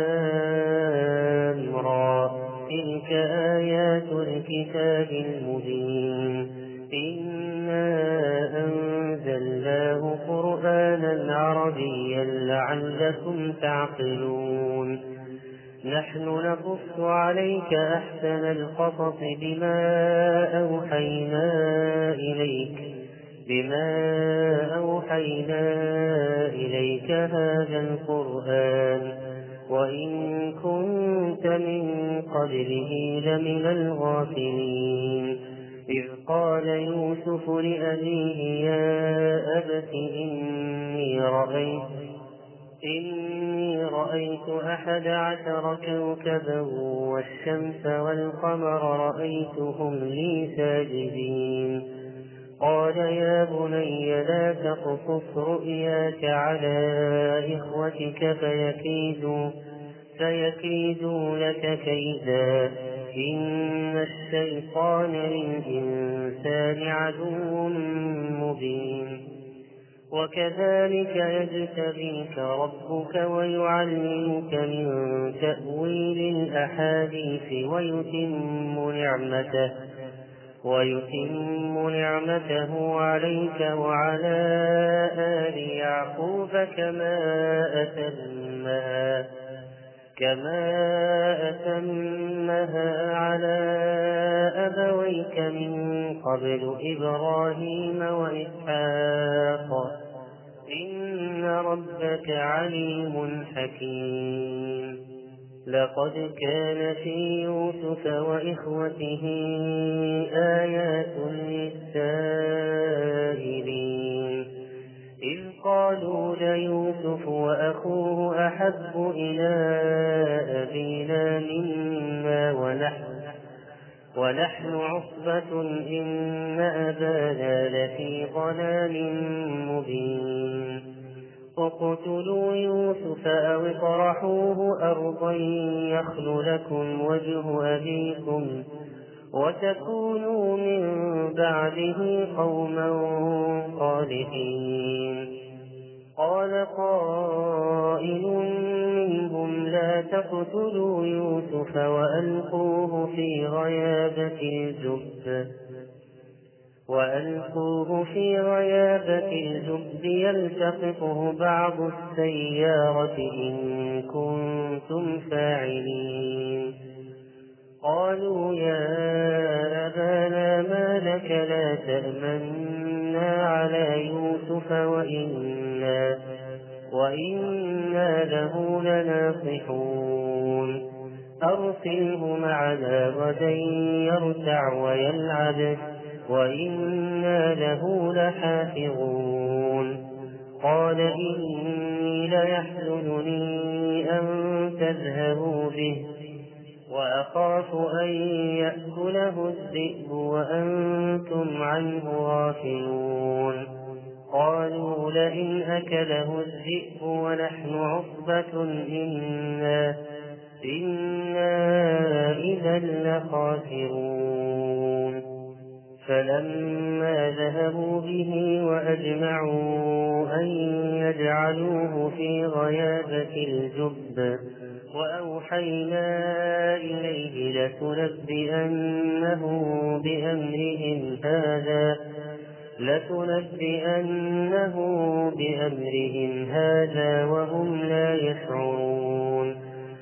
لام را تلك آيات الكتاب المبين إنا أنزلناه قرآنا عربيا لعلكم تعقلون. نحن نقص عليك أحسن القصص بما أوحينا إليك بما أوحينا إليك هذا القرآن وإن كنت من قبله لمن الغافلين. إذ قال يوسف لأبيه يا أبت إني رأيت إني رأيت أحد عشر كوكبا والشمس والقمر رأيتهم لي ساجدين. قال يا بني لا تقصص رؤياك على إخوتك فيكيدوا, فيكيدوا لك كيدا إن الشيطان للإنسان عدو مبين. وكذلك يجتبيك ربك ويعلمك من تأويل الأحاديث ويتم نعمته ويتم نعمته عليك وعلى آل يعقوب كما أتمها كما أتمها على أبويك من قبل إبراهيم وإسحاق إن ربك عليم حكيم. لقد كان في يوسف وإخوته آيات للسائلين إذ قالوا ليوسف وأخوه أحب إلى أبينا منا ونحن, ونحن عصبة إن أبانا لفي ضلال مبين. اقتلوا يوسف أو اطرحوه أرضا يخل لكم وجه أبيكم وتكونوا من بعده قوما صالحين. قال قائل منهم لا تقتلوا يوسف وألقوه في غيابة الجب وألقوه في غيابة الجب يلتقطه بعض السيارة إن كنتم فاعلين. قالوا يا أبانا ما لك لا تأمنا على يوسف وإنا, وإنا له لناصحون. أرسله معنا غدا يرتع ويلعب وإنا له لحافظون. قال إني ليحزنني أن تذهبوا به وأخاف أن يأكله يأكله الذئب وأنتم عنه غافلون قالوا لئن أكله الذئب ونحن عصبة إنا, إنا إذا لخاسرون فلما ذهبوا به وأجمعوا أن يجعلوه في غيابة الجب وأوحينا إليه لتنبئنه بأمرهم هذا لتنبئنه بأمرهم هذا وهم لا يشعرون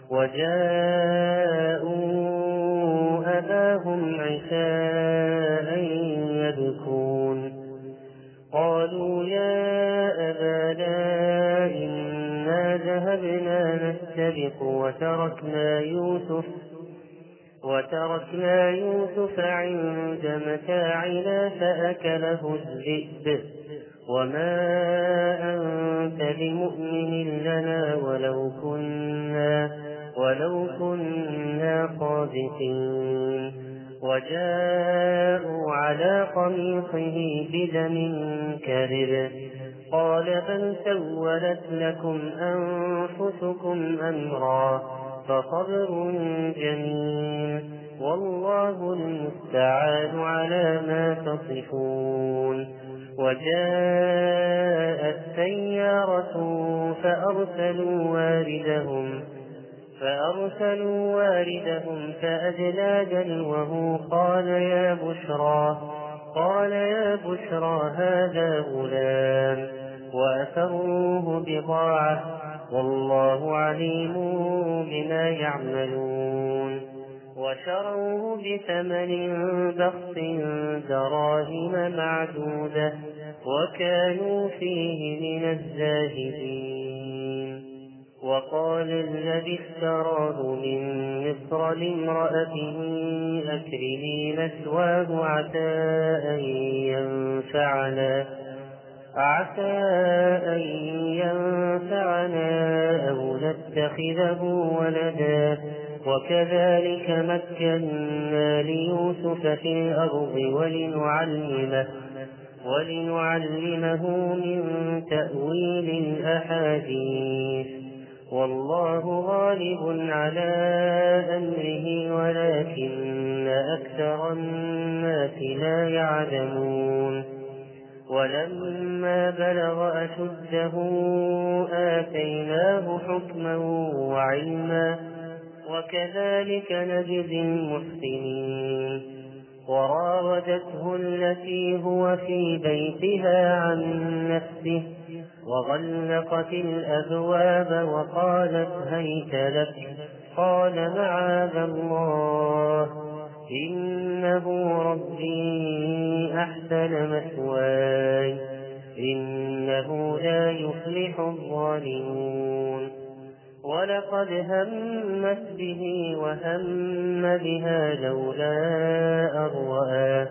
وجاءوا أباهم عشاء يبكون قالوا يا أبانا إنا ذهبنا نستبق وتركنا يوسف وتركنا يوسف عند متاعنا فأكله الذئب وما أنت بمؤمن لنا ولو كنا ولو كنا صادقين وجاءوا على قميصه بدم كذب قال بل سولت لكم أنفسكم أمرا فصبر جميل والله المستعان على ما تصفون وجاءت سيارة فأرسلوا واردهم فأرسلوا واردهم فأدلى دلوه قال يا بشرى قال يا بشرى هذا غلام وأسروه بضاعة والله عليم بما يعملون وشروه بثمن بخس دراهم معدودة وكانوا فيه من الزاهدين وقال الذي اشتراه من مصر لامرأته أكرمي مثواه عسى أن ينفعنا عسى أن ينفعنا أو نتخذه ولدا وكذلك مكنا ليوسف في الأرض ولنعلمه ولنعلمه من تأويل الأحاديث والله غالب على أمره ولكن أكثر الناس لا يعلمون ولما بلغ أشده آتيناه حكما وعلما وكذلك نجزي المحسنين وراودته التي هو في بيتها عن نفسه وغلقت الأبواب وقالت هيت لك قال معاذ الله إنه ربي أحسن مثواي إنه لا يفلح الظالمون ولقد همت به وهم بها لولا أرؤى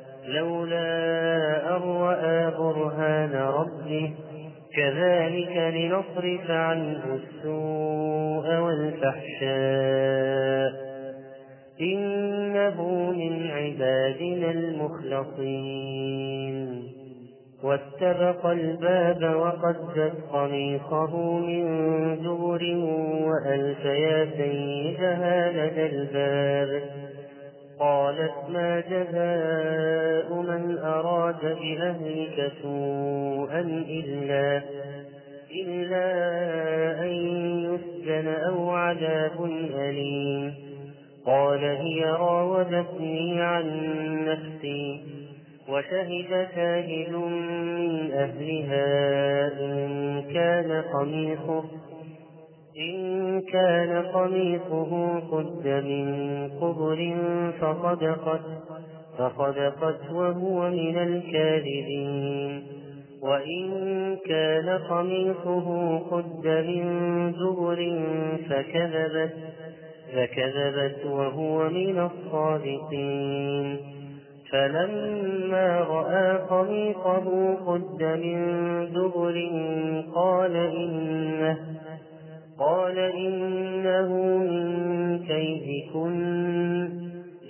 لولا أرؤى برهان ربه كذلك لنصرف عنه السوء والفحشاء إنه من عبادنا المخلصين واستبق الباب وقدت قميصه من دبر وألف يا سيدها لدى الباب قالت ما جزاء من أراد بأهلك سوءا إلا, إلا أن يسجن أو عذاب أليم قال هي راودتني عن نفسي وشهد شاهد من أهلها إن كان قميصه إن كان قميصه قد من قبل فصدقت فصدقت وهو من الكاذبين وإن كان قميصه قد من دبر فكذبت فكذبت وهو من الصادقين فلما رأى قميصه قد من دبر قال إنه قال إنه من كيدكن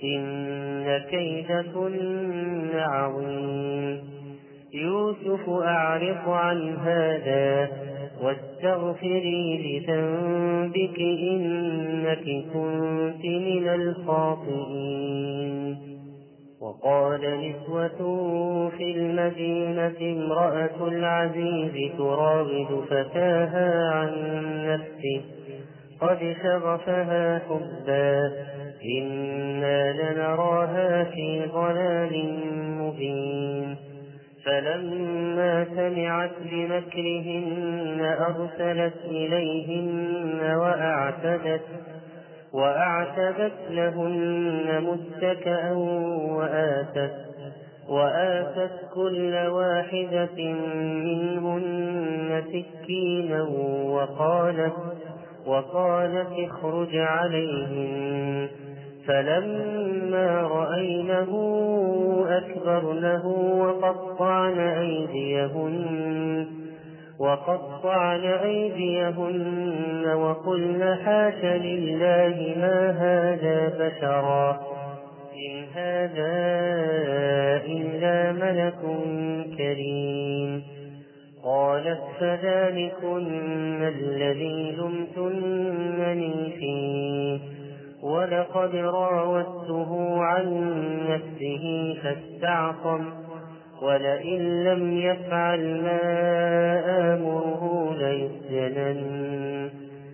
إن كيدكن عظيم. يوسف أعرض عن هذا واستغفري لذنبك إنك كنت من الخاطئين. وقال نسوة في المدينة امرأة العزيز تراود فتاها عن نفسه قد شغفها حبا إنا لنراها في ضلال مبين. فلما سمعت بمكرهن أرسلت إليهن وأعتدت وأعتدت لهن متكئا وآتت وآتت كل واحدة منهن سكينا وقالت وقالت اخرج عليهن. فلما رأينه أكبرنه وقطعن أيديهن وقطعن أيديهن وقلن حاش لله ما هذا بشرا إن هذا إلا ملك كريم. قالت فذلكن الذي لمتنني فيه ولقد راودته عن نفسه فاستعصم ولئن لم يفعل ما آمره ليسجنن,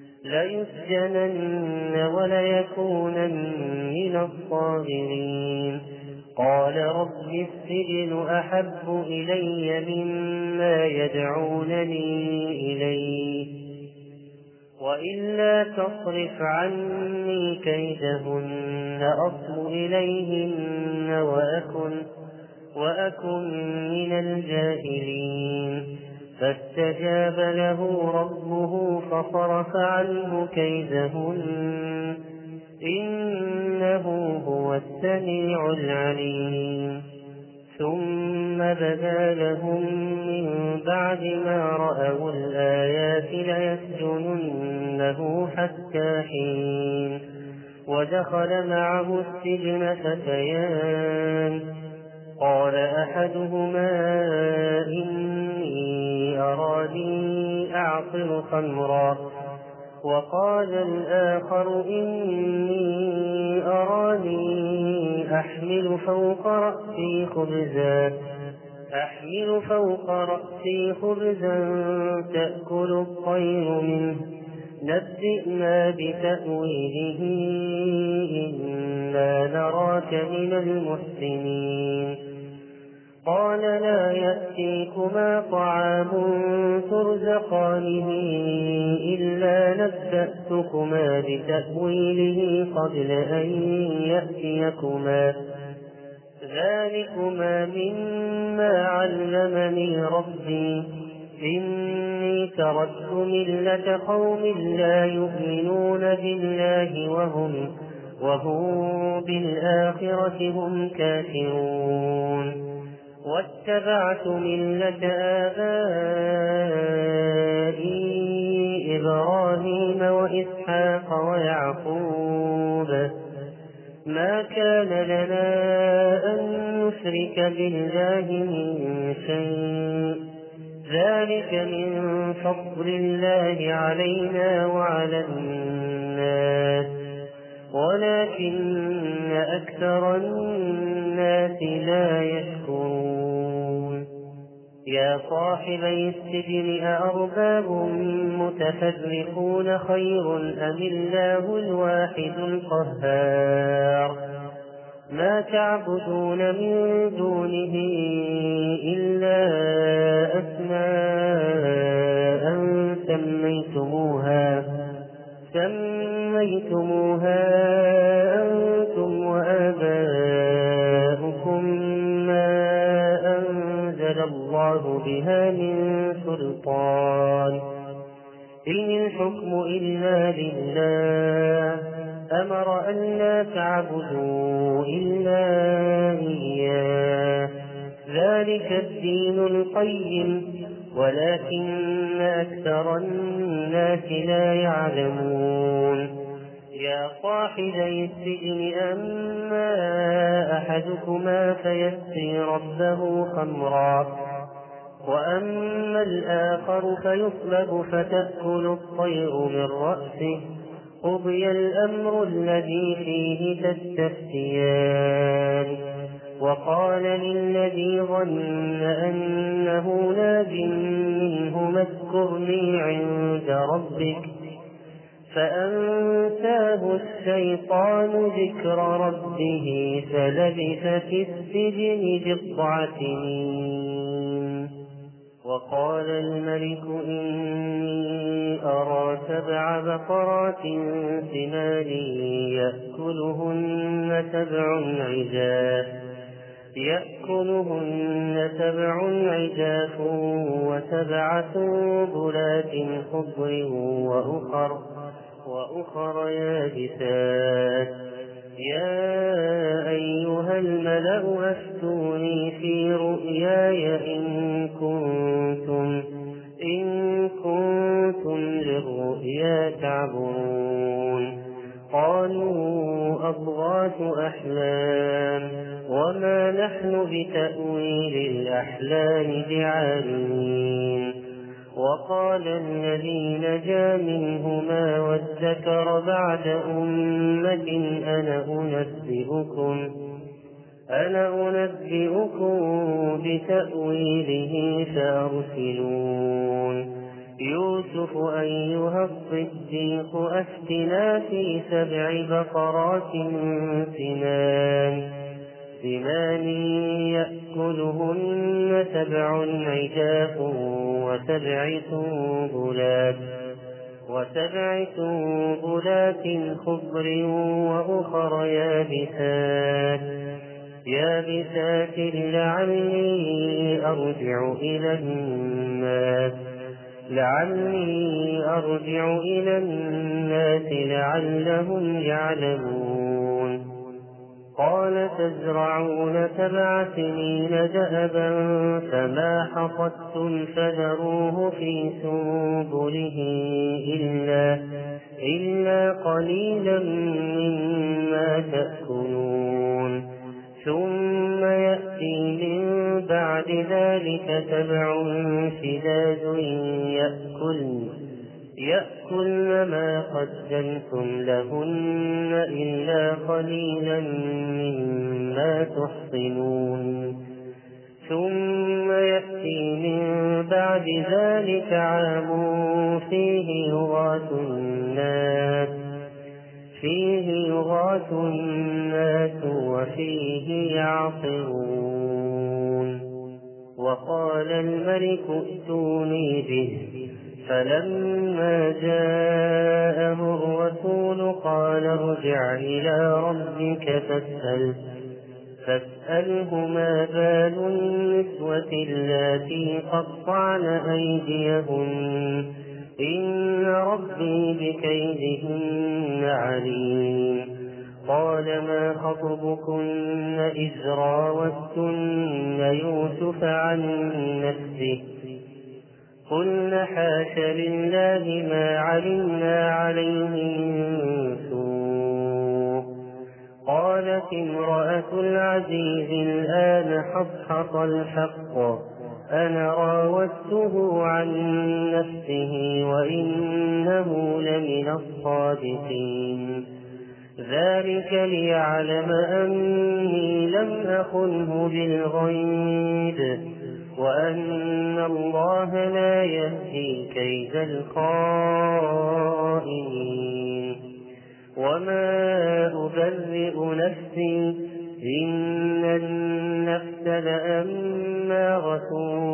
ليسجنن وليكونن من الصاغرين. قال رب السجن أحب إلي مما يدعونني إليه وإلا تصرف عني كيدهن أصب إليهن وأكن, وأكن من الجاهلين. فاستجاب له ربه فصرف عنه كيدهن إنه هو السميع العليم. ثم بدا لهم من بعد ما رأوا الآيات ليسجننه حتى حين. ودخل معه السجن فتيان قال أحدهما إني أراني أعصر خمرا وقال الآخر إني أراني أحمل فوق رأسي خبزا أحمل فوق رأسي خبزا تأكل الطير منه نبئنا بتأويله إنا نراك من المحسنين. قال لا يأتيكما طعام ترزقانه إلا نبأتكما بتأويله قبل أن يأتيكما ذلكما مما علمني ربي إني تركت ملة قوم لا يؤمنون بالله وهم, وهم بالآخرة هم كافرون. واتبعت ملة آبائي إبراهيم وإسحاق ويعقوب ما كان لنا أن نشرك بالله من شيء ذلك من فضل الله علينا وعلى الناس ولكن أكثر الناس لا يشكرون. يا صاحبي السجن أأرباب متفرقون خير أم الله الواحد القهار ما تعبدون من دونه إلا أسماء سميتموها سميتموها أنتم وآباؤكم ما أنزل الله بها من سلطان إن الحكم إلا لله أمر أن لا تعبدوا إلا إياه ذلك الدين القيم ولكن أكثر الناس لا يعلمون. يا صاحبي السجن أما أحدكما فيسقي ربه خمرا وأما الآخر فيصلب فتأكل الطير من رأسه قضي الأمر الذي فيه تستفتيان. وقال للذي ظن أنه ناج منهما اذكرني عند ربك فأنساه الشيطان ذكر ربه فلبث في السجن بضع سنين. وقال الملك إني أرى سبع بقرات سمان يأكلهن سبع عجاف يأكلهن سبع عجاف وسبع سنبلات خضر وأخر وأخر يابسات. يا أيها الملأ أفتوني في رؤياي إن كنتم إن كنتم للرؤيا تعبرون. قالوا أضغاث أحلام وما نحن بتأويل الأحلام بعالمين. وقال الذي نجا منهما وادكر بعد أمة أنا أنبئكم أنا أنبئكم بتأويله فأرسلون. يوسف أيها الصديق أفتنا في سبع بقرات سمان سمان يأكلهن سبع عجاف وسبع سنبلات وسبع سنبلات خضر وأخر يابسات يابسات لعلي أرجع إلى الناس لعلي أرجع إلى الناس لعلهم يعلمون. قال تزرعون سبع سنين دأبا فما حصدتم فذروه في سنبله إلا, إلا قليلا مما تأكلون. ثم يأتي من بعد ذلك سبع شداد يأكلن يأكلن ما قدمتم لهن إلا قليلا مما تحصنون. ثم يأتي من بعد ذلك عام فيه يغاث الناس فيه يغاث الناس وفيه يعصرون. وقال الملك ائتوني به فلما جاءه الرسول قال ارجع إلى ربك فاسأل فاسأله ما بال النسوة اللاتي قطعن أيديهن إن ربي بكيدهن عليم. قال ما خطبكن إذ راوتن يوسف عن نفسه قلنا حاش لله ما علمنا عليه من سوء. قالت امرأة العزيز الآن حصحص الحق أنا راودته عن نفسه وإنه لمن الصادقين. ذلك ليعلم أني لم أخنه بالغيب وأن الله لا يهدي كيد الخائنين. وما أبرئ نفسي إن النفس لأمارة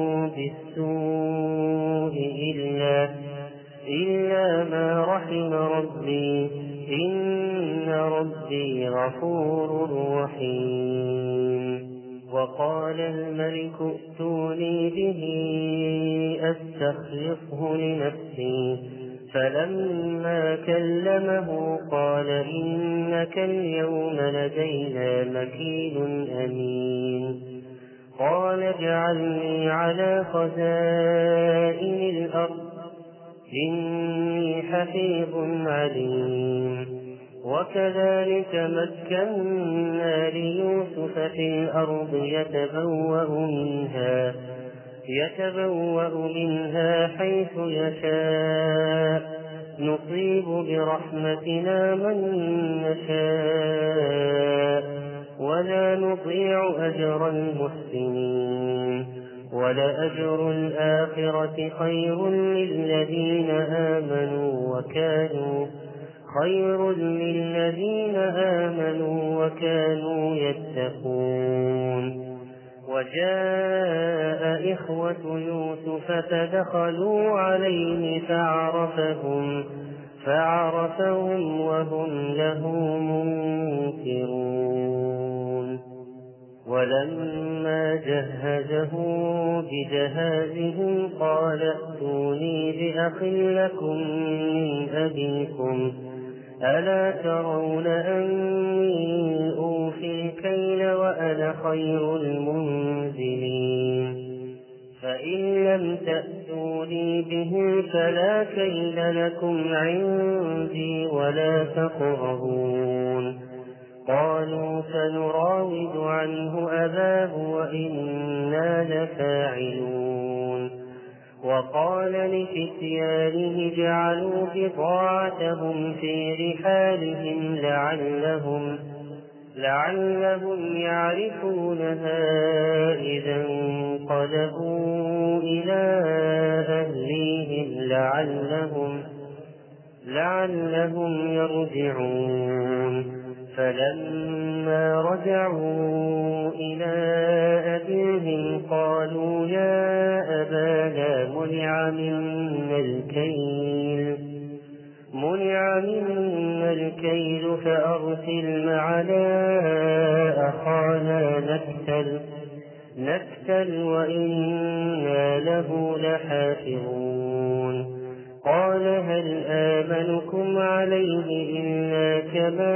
بالسوء إلا, إلا ما رحم ربي إن ربي غفور رحيم. وقال الملك ائتوني به أستخلصه لنفسي فلما كلمه قال إنك اليوم لدينا مكين أمين. قال اجعلني على خزائن الأرض إني حفيظ عليم. وكذلك مكنا ليوسف في الأرض يتبوأ منها يتبوأ منها حيث يشاء نصيب برحمتنا من نشاء ولا نضيع أجر المحسنين ولأجر الآخرة خير للذين آمنوا وكانوا خير للذين آمنوا وكانوا يتقون. وجاء إخوة يوسف فدخلوا عليه فعرفهم فعرفهم وهم له منكرون. ولما جهزهم بجهازهم قال ائتوني بأخ لكم من أبيكم ألا ترون أني أوفي الكيل وأنا خير المنزلين فإن لم تأتوني به فلا كيل لكم عندي ولا تقربون. قالوا سنراود عنه أباه وإنا لفاعلون. وقال لفتيانه اجعلوا بضاعتهم في رحالهم لعلهم لعلهم يعرفونها إذا انقلبوا إلى أهليهم لعلهم لعلهم يرجعون. فلما رجعوا إلى أبيهم قالوا يا أبانا منع منا الكيل منع منا الكيل فأرسل معنا أخانا نكتل نكتل وإنا له لحافظون. قال هل آمنكم عليه إلا كما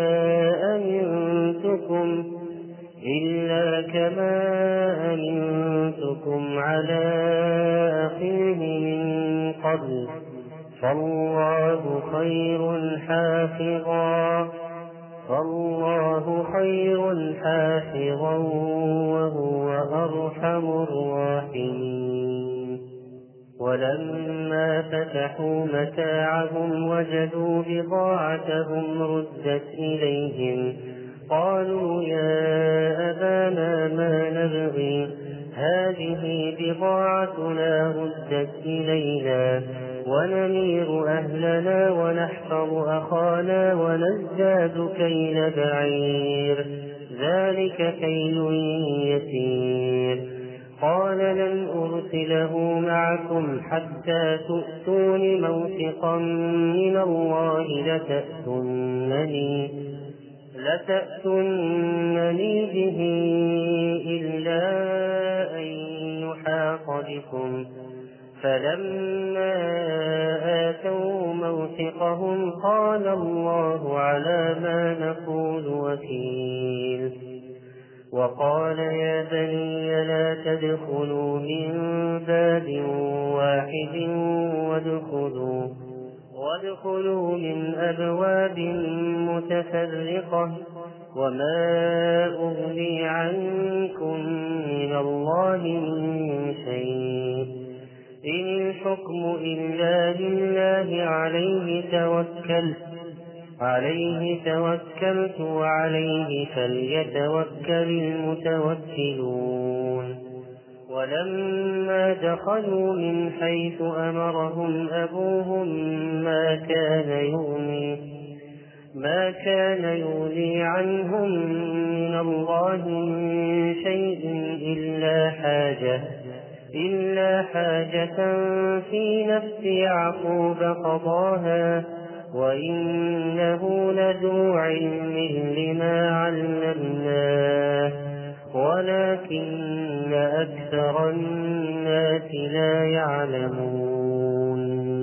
أمنتكم إلا كما أمنتكم على أخيه من قبل فالله خير حافظا فالله خير حافظا وهو أرحم الراحمين. ولما فتحوا متاعهم وجدوا بضاعتهم ردت إليهم قالوا يا أبانا ما نبغي هذه بضاعتنا ردت إلينا ونمير أهلنا ونحفظ أخانا ونزداد كيل بعير ذلك كيل يسير. قال لن أرسله معكم حتى تؤتون موثقا من الله لتأتونني لتأتونني به إلا أن يحاط بكم. فلما آتوا موثقهم قال الله على ما نقول وكيل. وقال يا بني لا تدخلوا من باب واحد وادخلوا وادخلوا من أبواب متفرقة وما أغني عنكم من الله من شيء إن الحكم إلا لله عليه توكلت عليه توكلت وعليه فليتوكل المتوكلون. ولما دخلوا من حيث أمرهم أبوهم ما كان يغني ما كان يغني عنهم من الله من شيء إلا حاجة إلا حاجة في نفس يعقوب قضاها وإنه لذو علم لما علمناه ولكن أكثر الناس لا يعلمون.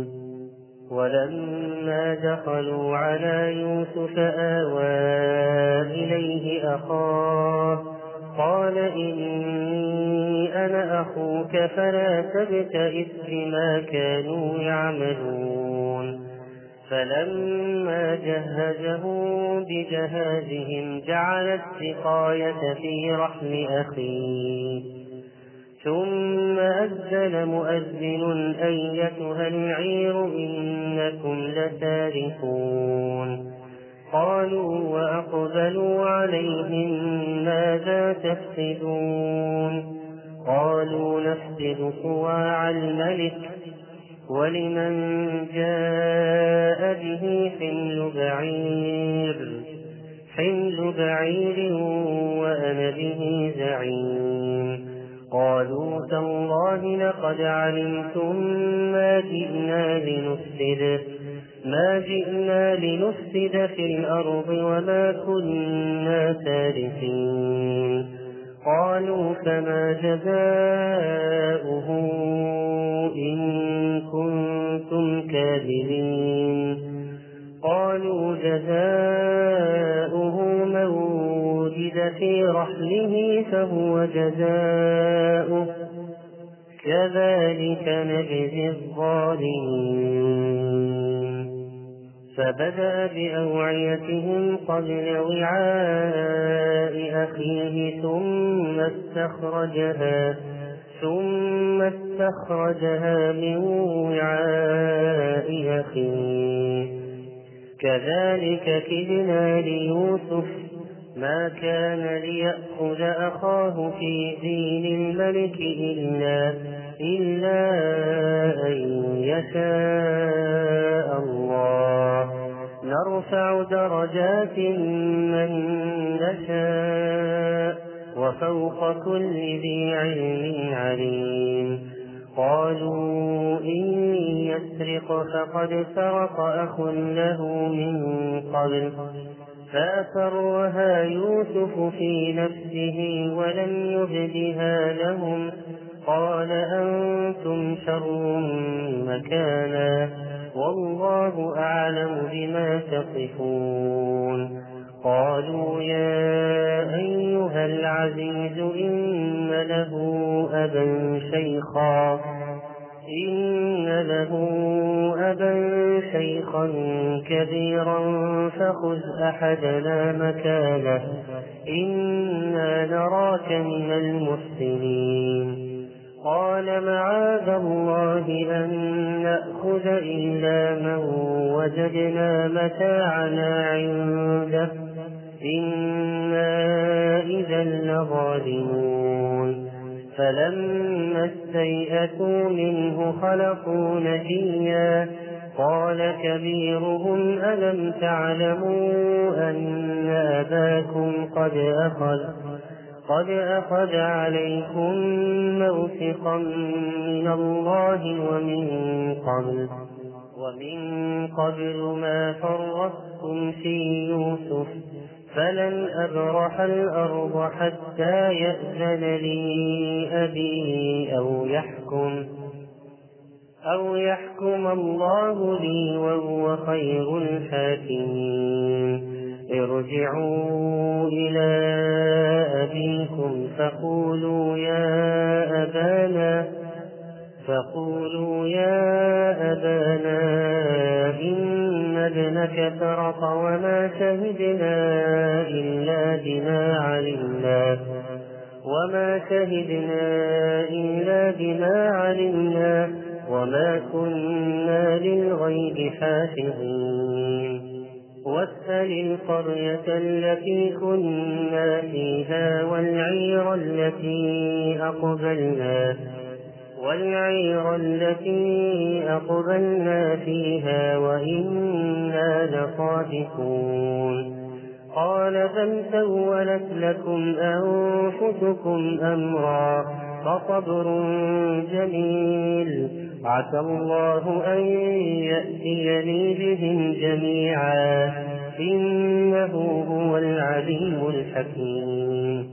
ولما دخلوا على يوسف آوى إليه أخاه قال إني أنا أخوك فلا تبتئس بما كانوا يعملون. فلما جهزهم بجهازهم جعل السقاية في رحل أخيه ثم أذن مؤذن أيتها العير إنكم لتاركون قالوا وأقبلوا عليهم ماذا تفقدون قالوا نفقد صواع الملك ولمن جاء به حمل بعير حمل بعير وأنا به زعيم قالوا تالله لقد علمتم ما جئنا لنفسد ما جئنا لنفسد في الأرض وما كنا سارقين قالوا فما جزاؤه إن كنتم كاذبين قالوا جزاؤه من وجد في رحله فهو جزاؤه كذلك نجزي الظالمين فبدأ بأوعيتهم قبل وعاء أخيه ثم استخرجها ثم استخرجها من وعاء أخيه كذلك كدنا ليوسف ما كان ليأخذ أخاه في دين الملك إلا, إلا أن يشاء الله نرفع درجات من نشاء وفوق كل ذي علم عليم قالوا إن يسرق فقد سرق أخ له من قبل فأسرها يوسف في نفسه ولم يبدها لهم قال أنتم شر مكانا والله أعلم بما تصفون قالوا يا أيها العزيز إن له أبا شيخا إن له أبا شيخا كبيرا فخذ أحدنا مكانه إنا نراك من المحسنين قال معاذ الله أن نأخذ إلا من وجدنا متاعنا عنده إنا إذا لظالمون فلما استيئسوا منه خلقوا نجيا قال كبيرهم ألم تعلموا أن أباكم قد أخذ قد أخذ عليكم موثقا من الله ومن قبل ومن قبل ما فرطتم في يوسف فلن أبرح الأرض حتى يأذن لي أبي أو يحكم أو يحكم الله لي وهو خير الحاكمين ارجعوا إلى أبيكم فقولوا يا أبانا فقولوا يا أبانا إن ابنك سرق وما شهدنا إلا بما علمنا وما شهدنا إلا بما علمنا وما كنا للغيب حافظين واسأل القرية التي كنا فيها والعير التي أقبلنا والعير التي أقبلنا فيها وإنا لصادقون قال بل سولت لكم أنفسكم أمرا فصبر جميل عسى الله أن يأتيني بهم جميعا إنه هو العليم الحكيم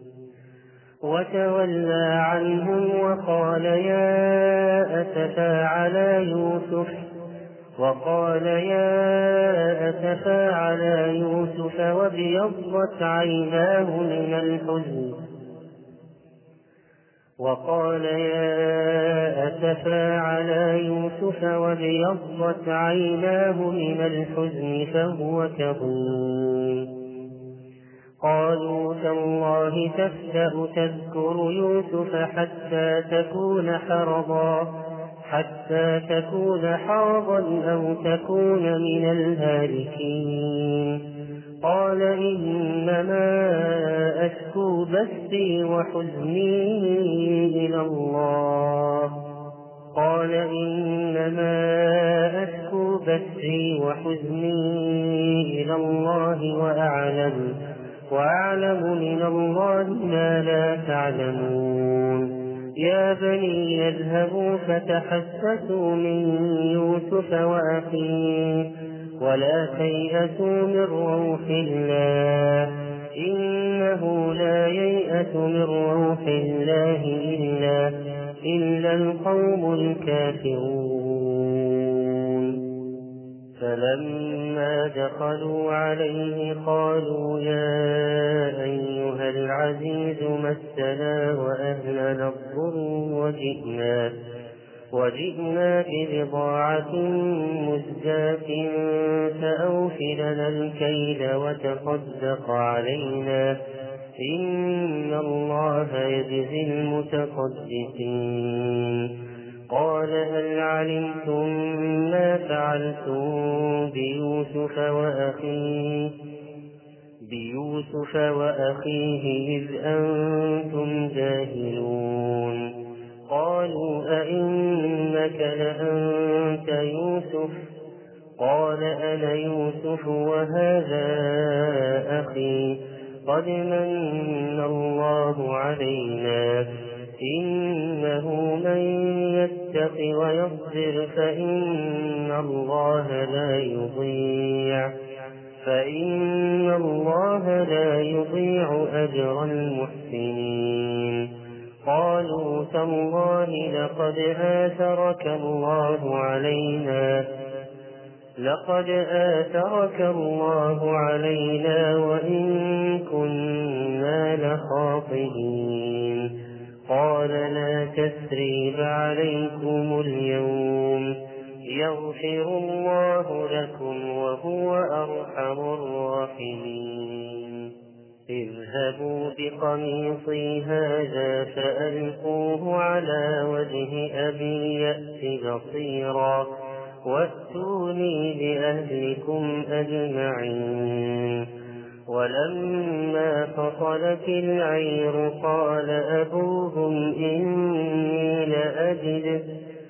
وتولى عنهم وقال يا أسفا على يوسف وقال يا أسفا على يوسف وابيضت عيناه من الحزن وقال يا أسفى على يوسف وابيضت عيناه من الحزن فهو كظيم. قالوا تالله تبدأ تذكر يوسف حتى تكون حرضا حتى تكون حرضا أو تكون من الهالكين. قال إنما أشكو بثي وحزني إلى الله قال إنما أشكو بثي وحزني إلى الله وأعلم وأعلم من الله ما لا تعلمون. يا بني اذهبوا فتحسسوا من يوسف وأخيه ولا تيأسوا من روح الله إنه لا ييأس من روح الله إلا, إلا القوم الكافرون. فلما دخلوا عليه قالوا يا أيها العزيز مسنا وأهلنا الضر وجئنا وجئنا ببضاعة مزجاة فأوفلنا الكيل وتصدق علينا إن الله يجزي المتصدقين. قال هل علمتم ما فعلتم بيوسف وأخيه بيوسف وأخيه إذ أنتم جاهلون. قالوا أئنك لأنت يوسف قال أنا يوسف وهذا أخي قد من الله علينا إنه من يتق ويصبر فإن الله لا يضيع فإن الله لا يضيع أجر المحسنين. قالوا تالله لقد آثرك الله علينا لقد آثرك الله علينا وإن كنا لخاطئين. قال لا تثريب عليكم اليوم يغفر الله لكم وهو أرحم الراحمين. اذهبوا بقميصي هذا فألقوه على وجه أبي يأت بصيرا واتوني بأهلكم أجمعين. ولما فصلت العير قال أبوهم إني لأجد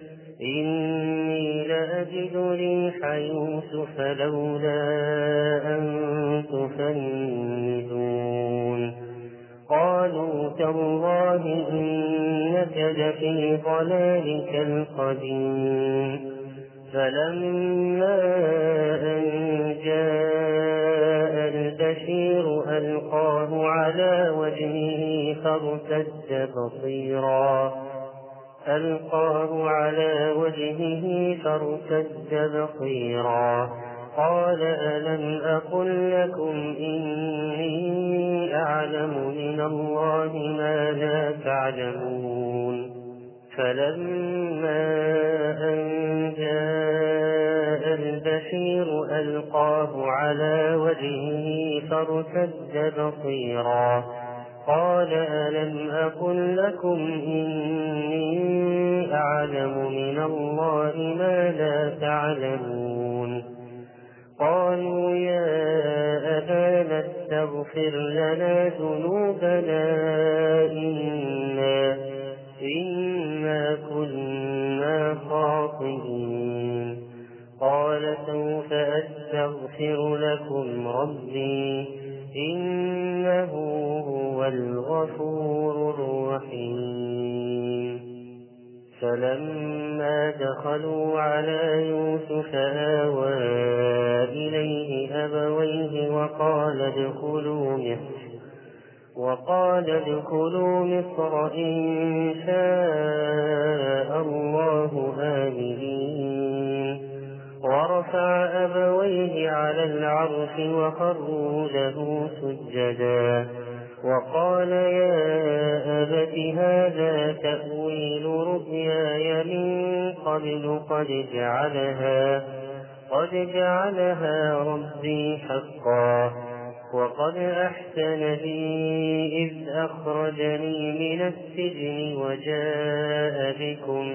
إني لأجد ريح يوسف لولا أن تفندون. قالوا تالله إنك لفي ضلالك القديم. فلما أن جاء البشير ألقاه على وجهه فارتد بصيرا ألقاه على وجهه فارتد بصيرا قال ألم أقل لكم إني أعلم من الله ما لا تعلمون. فلما أن جاء البشير ألقاه على وجهه فارتد بصيرا قال ألم أقل لكم إني أعلم من الله ما لا تعلمون. قالوا يا أبانا استغفر لنا ذنوبنا إنا إنا كنا خاطئين. قال سوف أستغفر لكم ربي إنه هو الغفور الرحيم. فلما دخلوا على يوسف آوى إليه أبويه وقال ادخلوا مصر وقال ادخلوا مصر إن شاء الله آمنين. ورفع أبويه على العرش وخروا له سجدا وقال يا أبت هذا تأويل رؤياي من قبل قد جعلها قد جعلها ربي حقا وقد أحسن بي إذ أخرجني من السجن وجاء بكم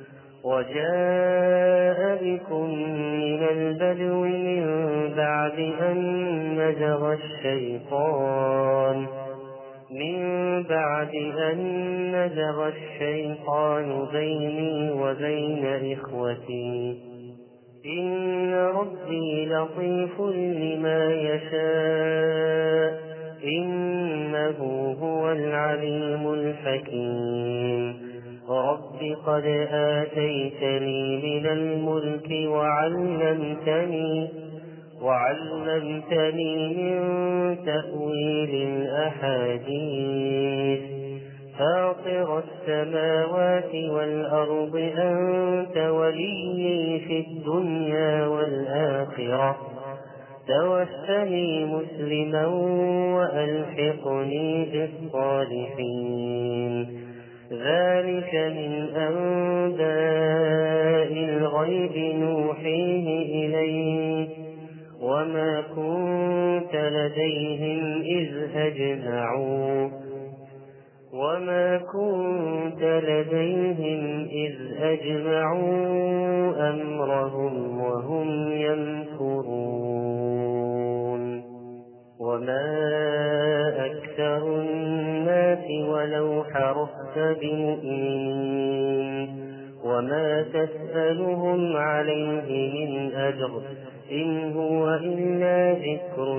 وجاء بكم من البدو من بعد أن نزغ الشيطان من بعد أن نزغ الشيطان بيني وبين إخوتي إن ربي لطيف لما يشاء إنه هو العليم الحكيم رب قد آتيتني من الملك وعلمتني وعلمتني من تأويل الأحاديث فاطر السماوات والأرض أنت وليي في الدنيا والآخرة توفني مسلما وألحقني بالصالحين ذلك من أنباء الغيب نوحيه إليك وما كنت لديهم إذ أجمعوا وما كنت لديهم إذ أجمعوا أمرهم وهم يمكرون وما أكثر الناس ولو حرصت بمؤمنين وما تسألهم عليه من أجر إن هو إلا ذكر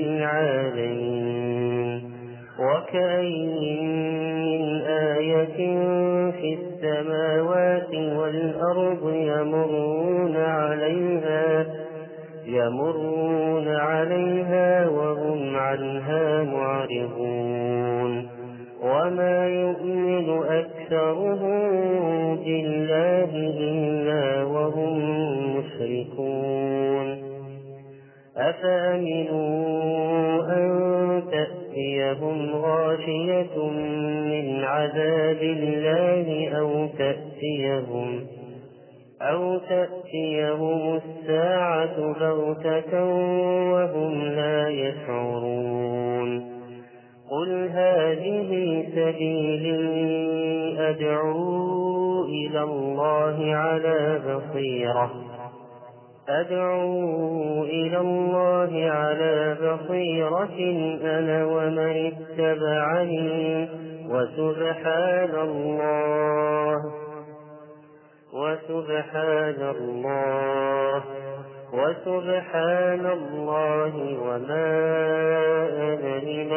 للعالمين وكأين من آية في السماوات والأرض يمرون عليها يمرون عليها وهم عنها معرضون وما يؤمن أكثرهم بالله إلا وهم مشركون أفأمنوا أن تأتيهم غاشية من عذاب الله أو تأتيهم أو تأتيهم الساعة بغتة وهم لا يشعرون قل هذه سبيلي أدعو إلى الله على بصيرة أدعو إلى الله على بصيرة أنا ومن اتبعني وسبحان الله وسبحان الله وسبحان الله وما أنا من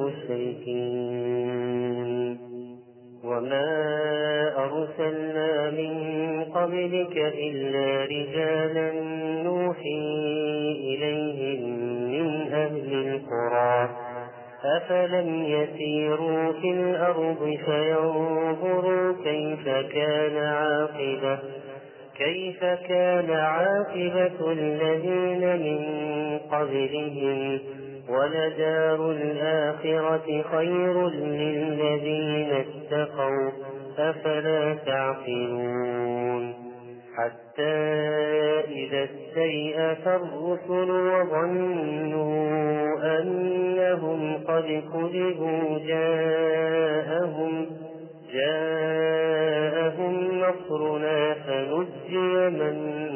المشركين وما أرسلنا من قبلك إلا رجالا نوحي إليهم من أهل القرى أفلم يسيروا في الأرض فينظروا كيف كان عاقبة كيف كان عاقبة الذين من قبلهم ولدار الآخرة خير للذين اتقوا أفلا تعقلون حتى إذا استيأس الرسل وظنوا أنهم قد كذبوا جاءهم جاءهم نصرنا فنجي من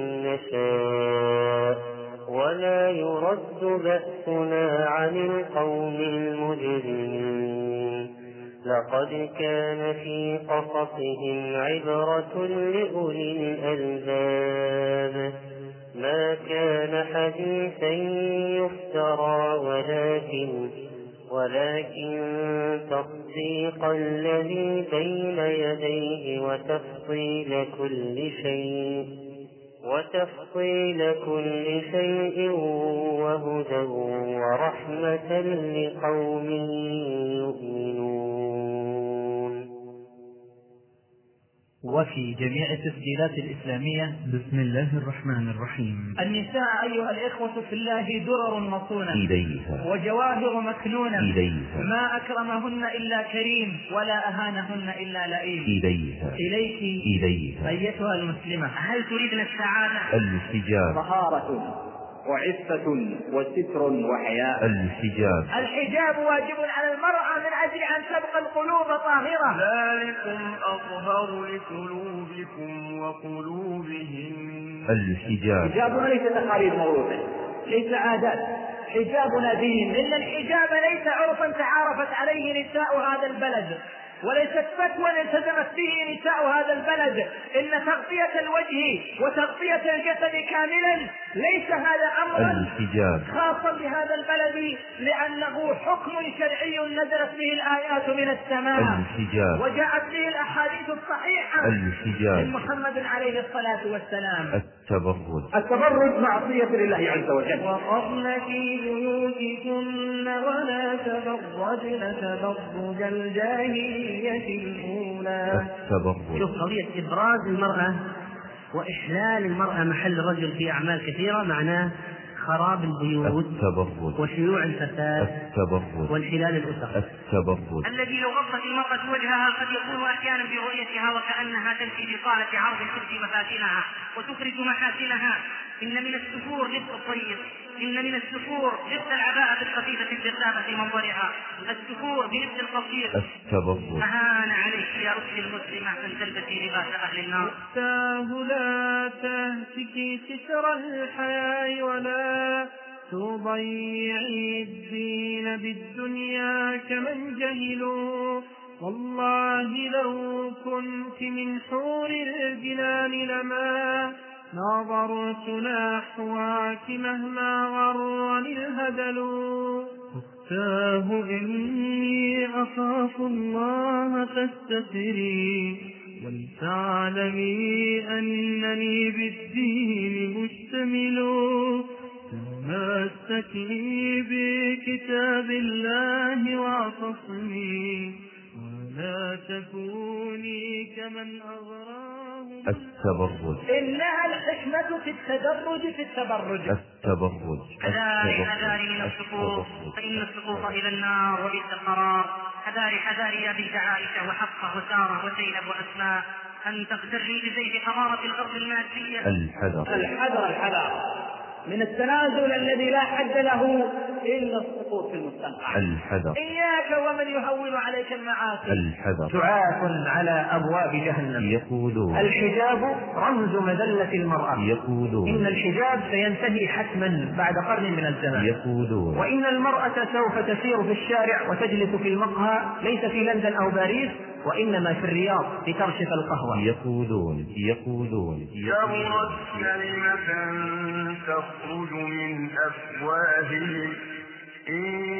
نشاء ولا يرد بأسنا عن القوم المجرمين لقد كان في قصصهم عبرة لأولي الألباب ما كان حديثا يفترى ولكن ولكن تصديق الذي بين يديه وتفصيل كل شيء وتفصيل كل شيء وهدى ورحمة لقوم يؤمنون. وفي جميع التسجيلات الإسلامية. بسم الله الرحمن الرحيم. النساء أيها الإخوة في الله درر مصونة إليها وجواهر مكنونة، إليها ما أكرمهن إلا كريم ولا أهانهن إلا لئيم. إليها إليك إليها أيتها المسلمة، هل تريدن السعادة؟ الحجاب طهارة وعفة وستر وحياء. الحجاب الحجاب واجب على المرأة من أجل أن تبقى القلوب طاهرة. ذلكم أطهر لقلوبكم وقلوبهم. الحجاب حجابنا ليس تقاليد موروثة، ليس عادات، حجابنا دين. إن الحجاب ليس عرفا تعارفت عليه نساء هذا البلد، وليست فتوى التزمت به نساء هذا البلد. إن تغطية الوجه وتغطية الجسد كاملا ليس هذا أمرا الحجاب خاصا بهذا البلد، لأنه حكم شرعي نزلت به الآيات من السماء الحجاب وجاءت به الأحاديث الصحيحة الحجاب من محمد عليه الصلاة والسلام. التبرج التبرج معصية لله عز وجل. وقرن في بيوتكن ولا تبرجن تبرج الجاهلية الأولى. التبرج. شوف قضية إبراز المرأة وإحلال المرأة محل الرجل في أعمال كثيرة معناه خراب البيوت التبرج وشيوع الفساد التبرج وانحلال الأسر. التبرج. الذي لو غطت المرأة وجهها قد يكون أحيانا برؤيتها وكأنها تمشي بطالة عرض تبدي مفاتنها وتخرج محاسنها. إن من السفور لبس الطيب، إن من السفور لبس العباءة الخفيفة الجذابة منظرها، السفور بلبس القصير. التبرج. أهان عليك يا أختي المسلمة أن تلبسي لباس أهل النار. أختاه لا تهتكي ستر الحياء ولا تضيعي الدين بالدنيا كمن جهلوا. والله لو كنت من حور الجنان لما نظرت نحوك مهما غرني الهدل. أختاه إني أخاف الله فاستتري ولتعلمي أنني بالدين مشتمل. تمسكي بكتاب الله واعتصمي ولا تكوني كمن أغراه. التبرج. إنها الحكمة في التدرج في التبرج. التبرج. حذاري حذاري من السقوط، فإن السقوط إلى النار وبئس القرار. حذاري حذاري يا بنت عائشة وحفصة وسارة وزينب وأسماء أن تغتري بزيت حضارة الأرض المادية. الحذر. الحذر الحذر من التنازل الذي لا حد له إلا السقوط في المستنقع. الحذر. إياك ومن يهون عليك المعاصي. الحذر. دعاة على أبواب جهنم. يقولون الحجاب رمز مذلة المرأة. يقولون إن الحجاب سينتهي حتما بعد قرن من الزمان. يقولون وإن المرأة سوف تسير في الشارع وتجلس في المقهى ليس في لندن أو باريس وإنما في الرياض لترشف القهوة. يقولون يقولون كبرت كلمة تخرج من أفواههم إن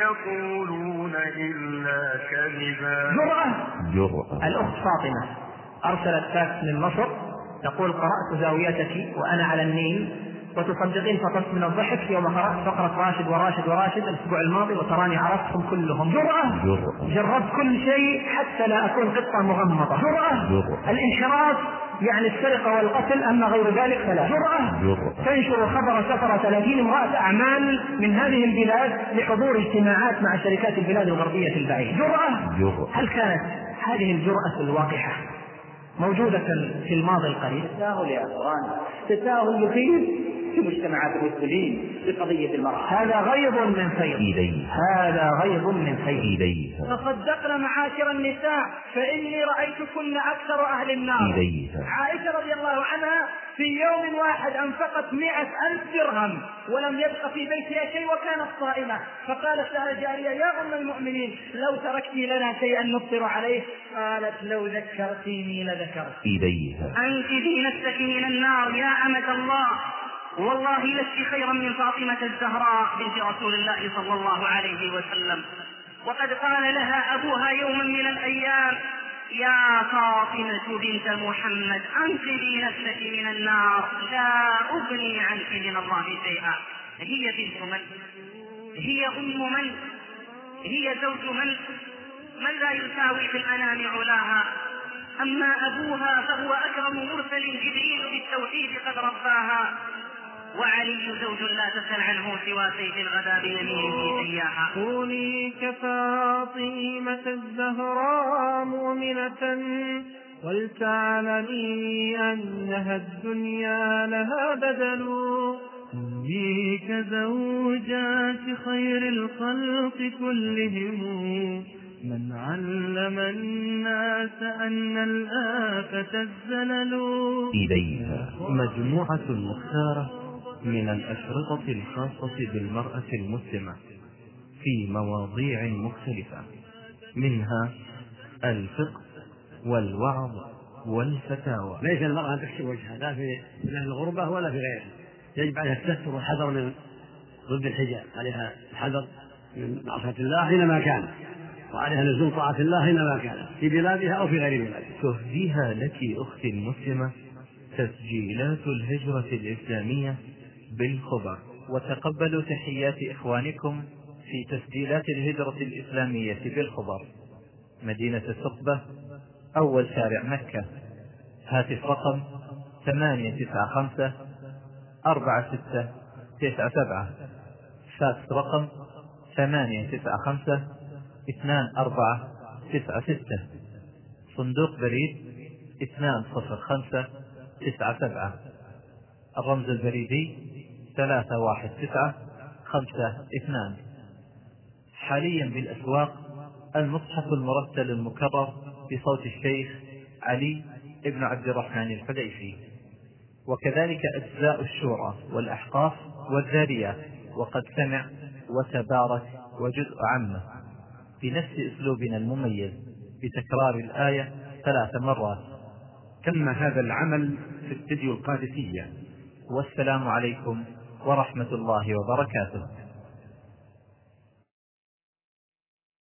يقولون إلا كذبا. جرأة. جرأة. الأخت فاطمة أرسلت فاكس من مصر تقول قرأت زاويتك وأنا على النيل وتصدقين فطرت من الضحك يوم قرأت فقرة راشد وراشد وراشد الأسبوع الماضي وتراني عرفتهم كلهم. جرأة. جرأة. جربت كل شيء حتى لا أكون قطة مغمضة. جرأة. جرأة. الانحراف يعني السرقة والقتل، أما غير ذلك فلا. جرأة. جرأة. تنشر خبر سفر ثلاثين امرأة أعمال من هذه البلاد لحضور اجتماعات مع شركات البلاد الغربية البعيدة. جرأة. جرأة. هل كانت هذه الجرأة الواقحة موجودة في الماضي القريب؟ تساهل يا أخوان، تساهل يخيف في مجتمعات المسلمين بقضية المرأة. هذا غيظ من فيض. إليها. هذا غيظ من فيض. إليها. تصدقن معاشر النساء فإني رأيتكن أكثر أهل النار. إليها. عائشة رضي الله عنها في يوم واحد أنفقت مئة ألف درهم ولم يبق في بيتها شيء وكانت صائمة، فقالت لها الجارية يا أم المؤمنين لو تركتي لنا شيئا نفطر عليه؟ قالت لو ذكرتيني لذكرت. إليها. أنقذي نفسك من النار يا أمة الله، والله لست خيرا من فاطمة الزهراء بنت رسول الله صلى الله عليه وسلم. وقد قال لها أبوها يوما من الأيام يا فاطمة بنت محمد أنقذي نفسك من النار لا أغني عنك من الله شيئا. هي بنت من؟ هي أم من؟ هي زوج من؟ من لا يساوي في الأنام علاها؟ أما أبوها فهو أكرم مرسل جبريل بالتوحيد قد رباها، وعلي زوج لا تسل عنه سوى سيف الغدا بيمينه سياحا. كوني كفاطمة الزهراء مؤمنة ولتعلمي أنها الدنيا لها بدل. كوني كزوجات خير الخلق كلهم من علم الناس أن الآفة الزلل. إليها مجموعة مختارة من الأشرطة الخاصة بالمرأة المسلمة في مواضيع مختلفة، منها الفقه والوعظ والفتاوى. ليس المرأة أن تكشف وجهها لا في الغربة ولا في غيرها، يجب عليها الستر والحذر من ضد الحجاب، عليها الحذر من معصية الله حينما كان، وعليها لزوم طاعة الله حينما كان في بلادها أو في غير بلادها. تهديها لك أختي المسلمة تسجيلات الهجرة الإسلامية بالخبر. وتقبلوا تحيات إخوانكم في تسجيلات الهجرة الإسلامية بالخبر، مدينة السقبة، أول شارع مكة. هاتف رقم ثمانية تسعة خمسة أربعة ستة تسعة سبعة، فاكس رقم ثمانية تسعة خمسة اثنان أربعة تسعة ستة، صندوق بريد اثنان صفر خمسة تسعة سبعة، الرمز البريدي ثلاثة واحد تسعة خمسة اثنان. حاليا بالأسواق المصحف المرتل المكرر بصوت الشيخ علي ابن عبد الرحمن الحذيفي، وكذلك أجزاء الشورى والأحقاف والذاريات وقد سمع وتبارك وجزء عامة بنفس أسلوبنا المميز بتكرار الآية ثلاث مرات. تم هذا العمل في استديو القادسية. والسلام عليكم ورحمة الله وبركاته.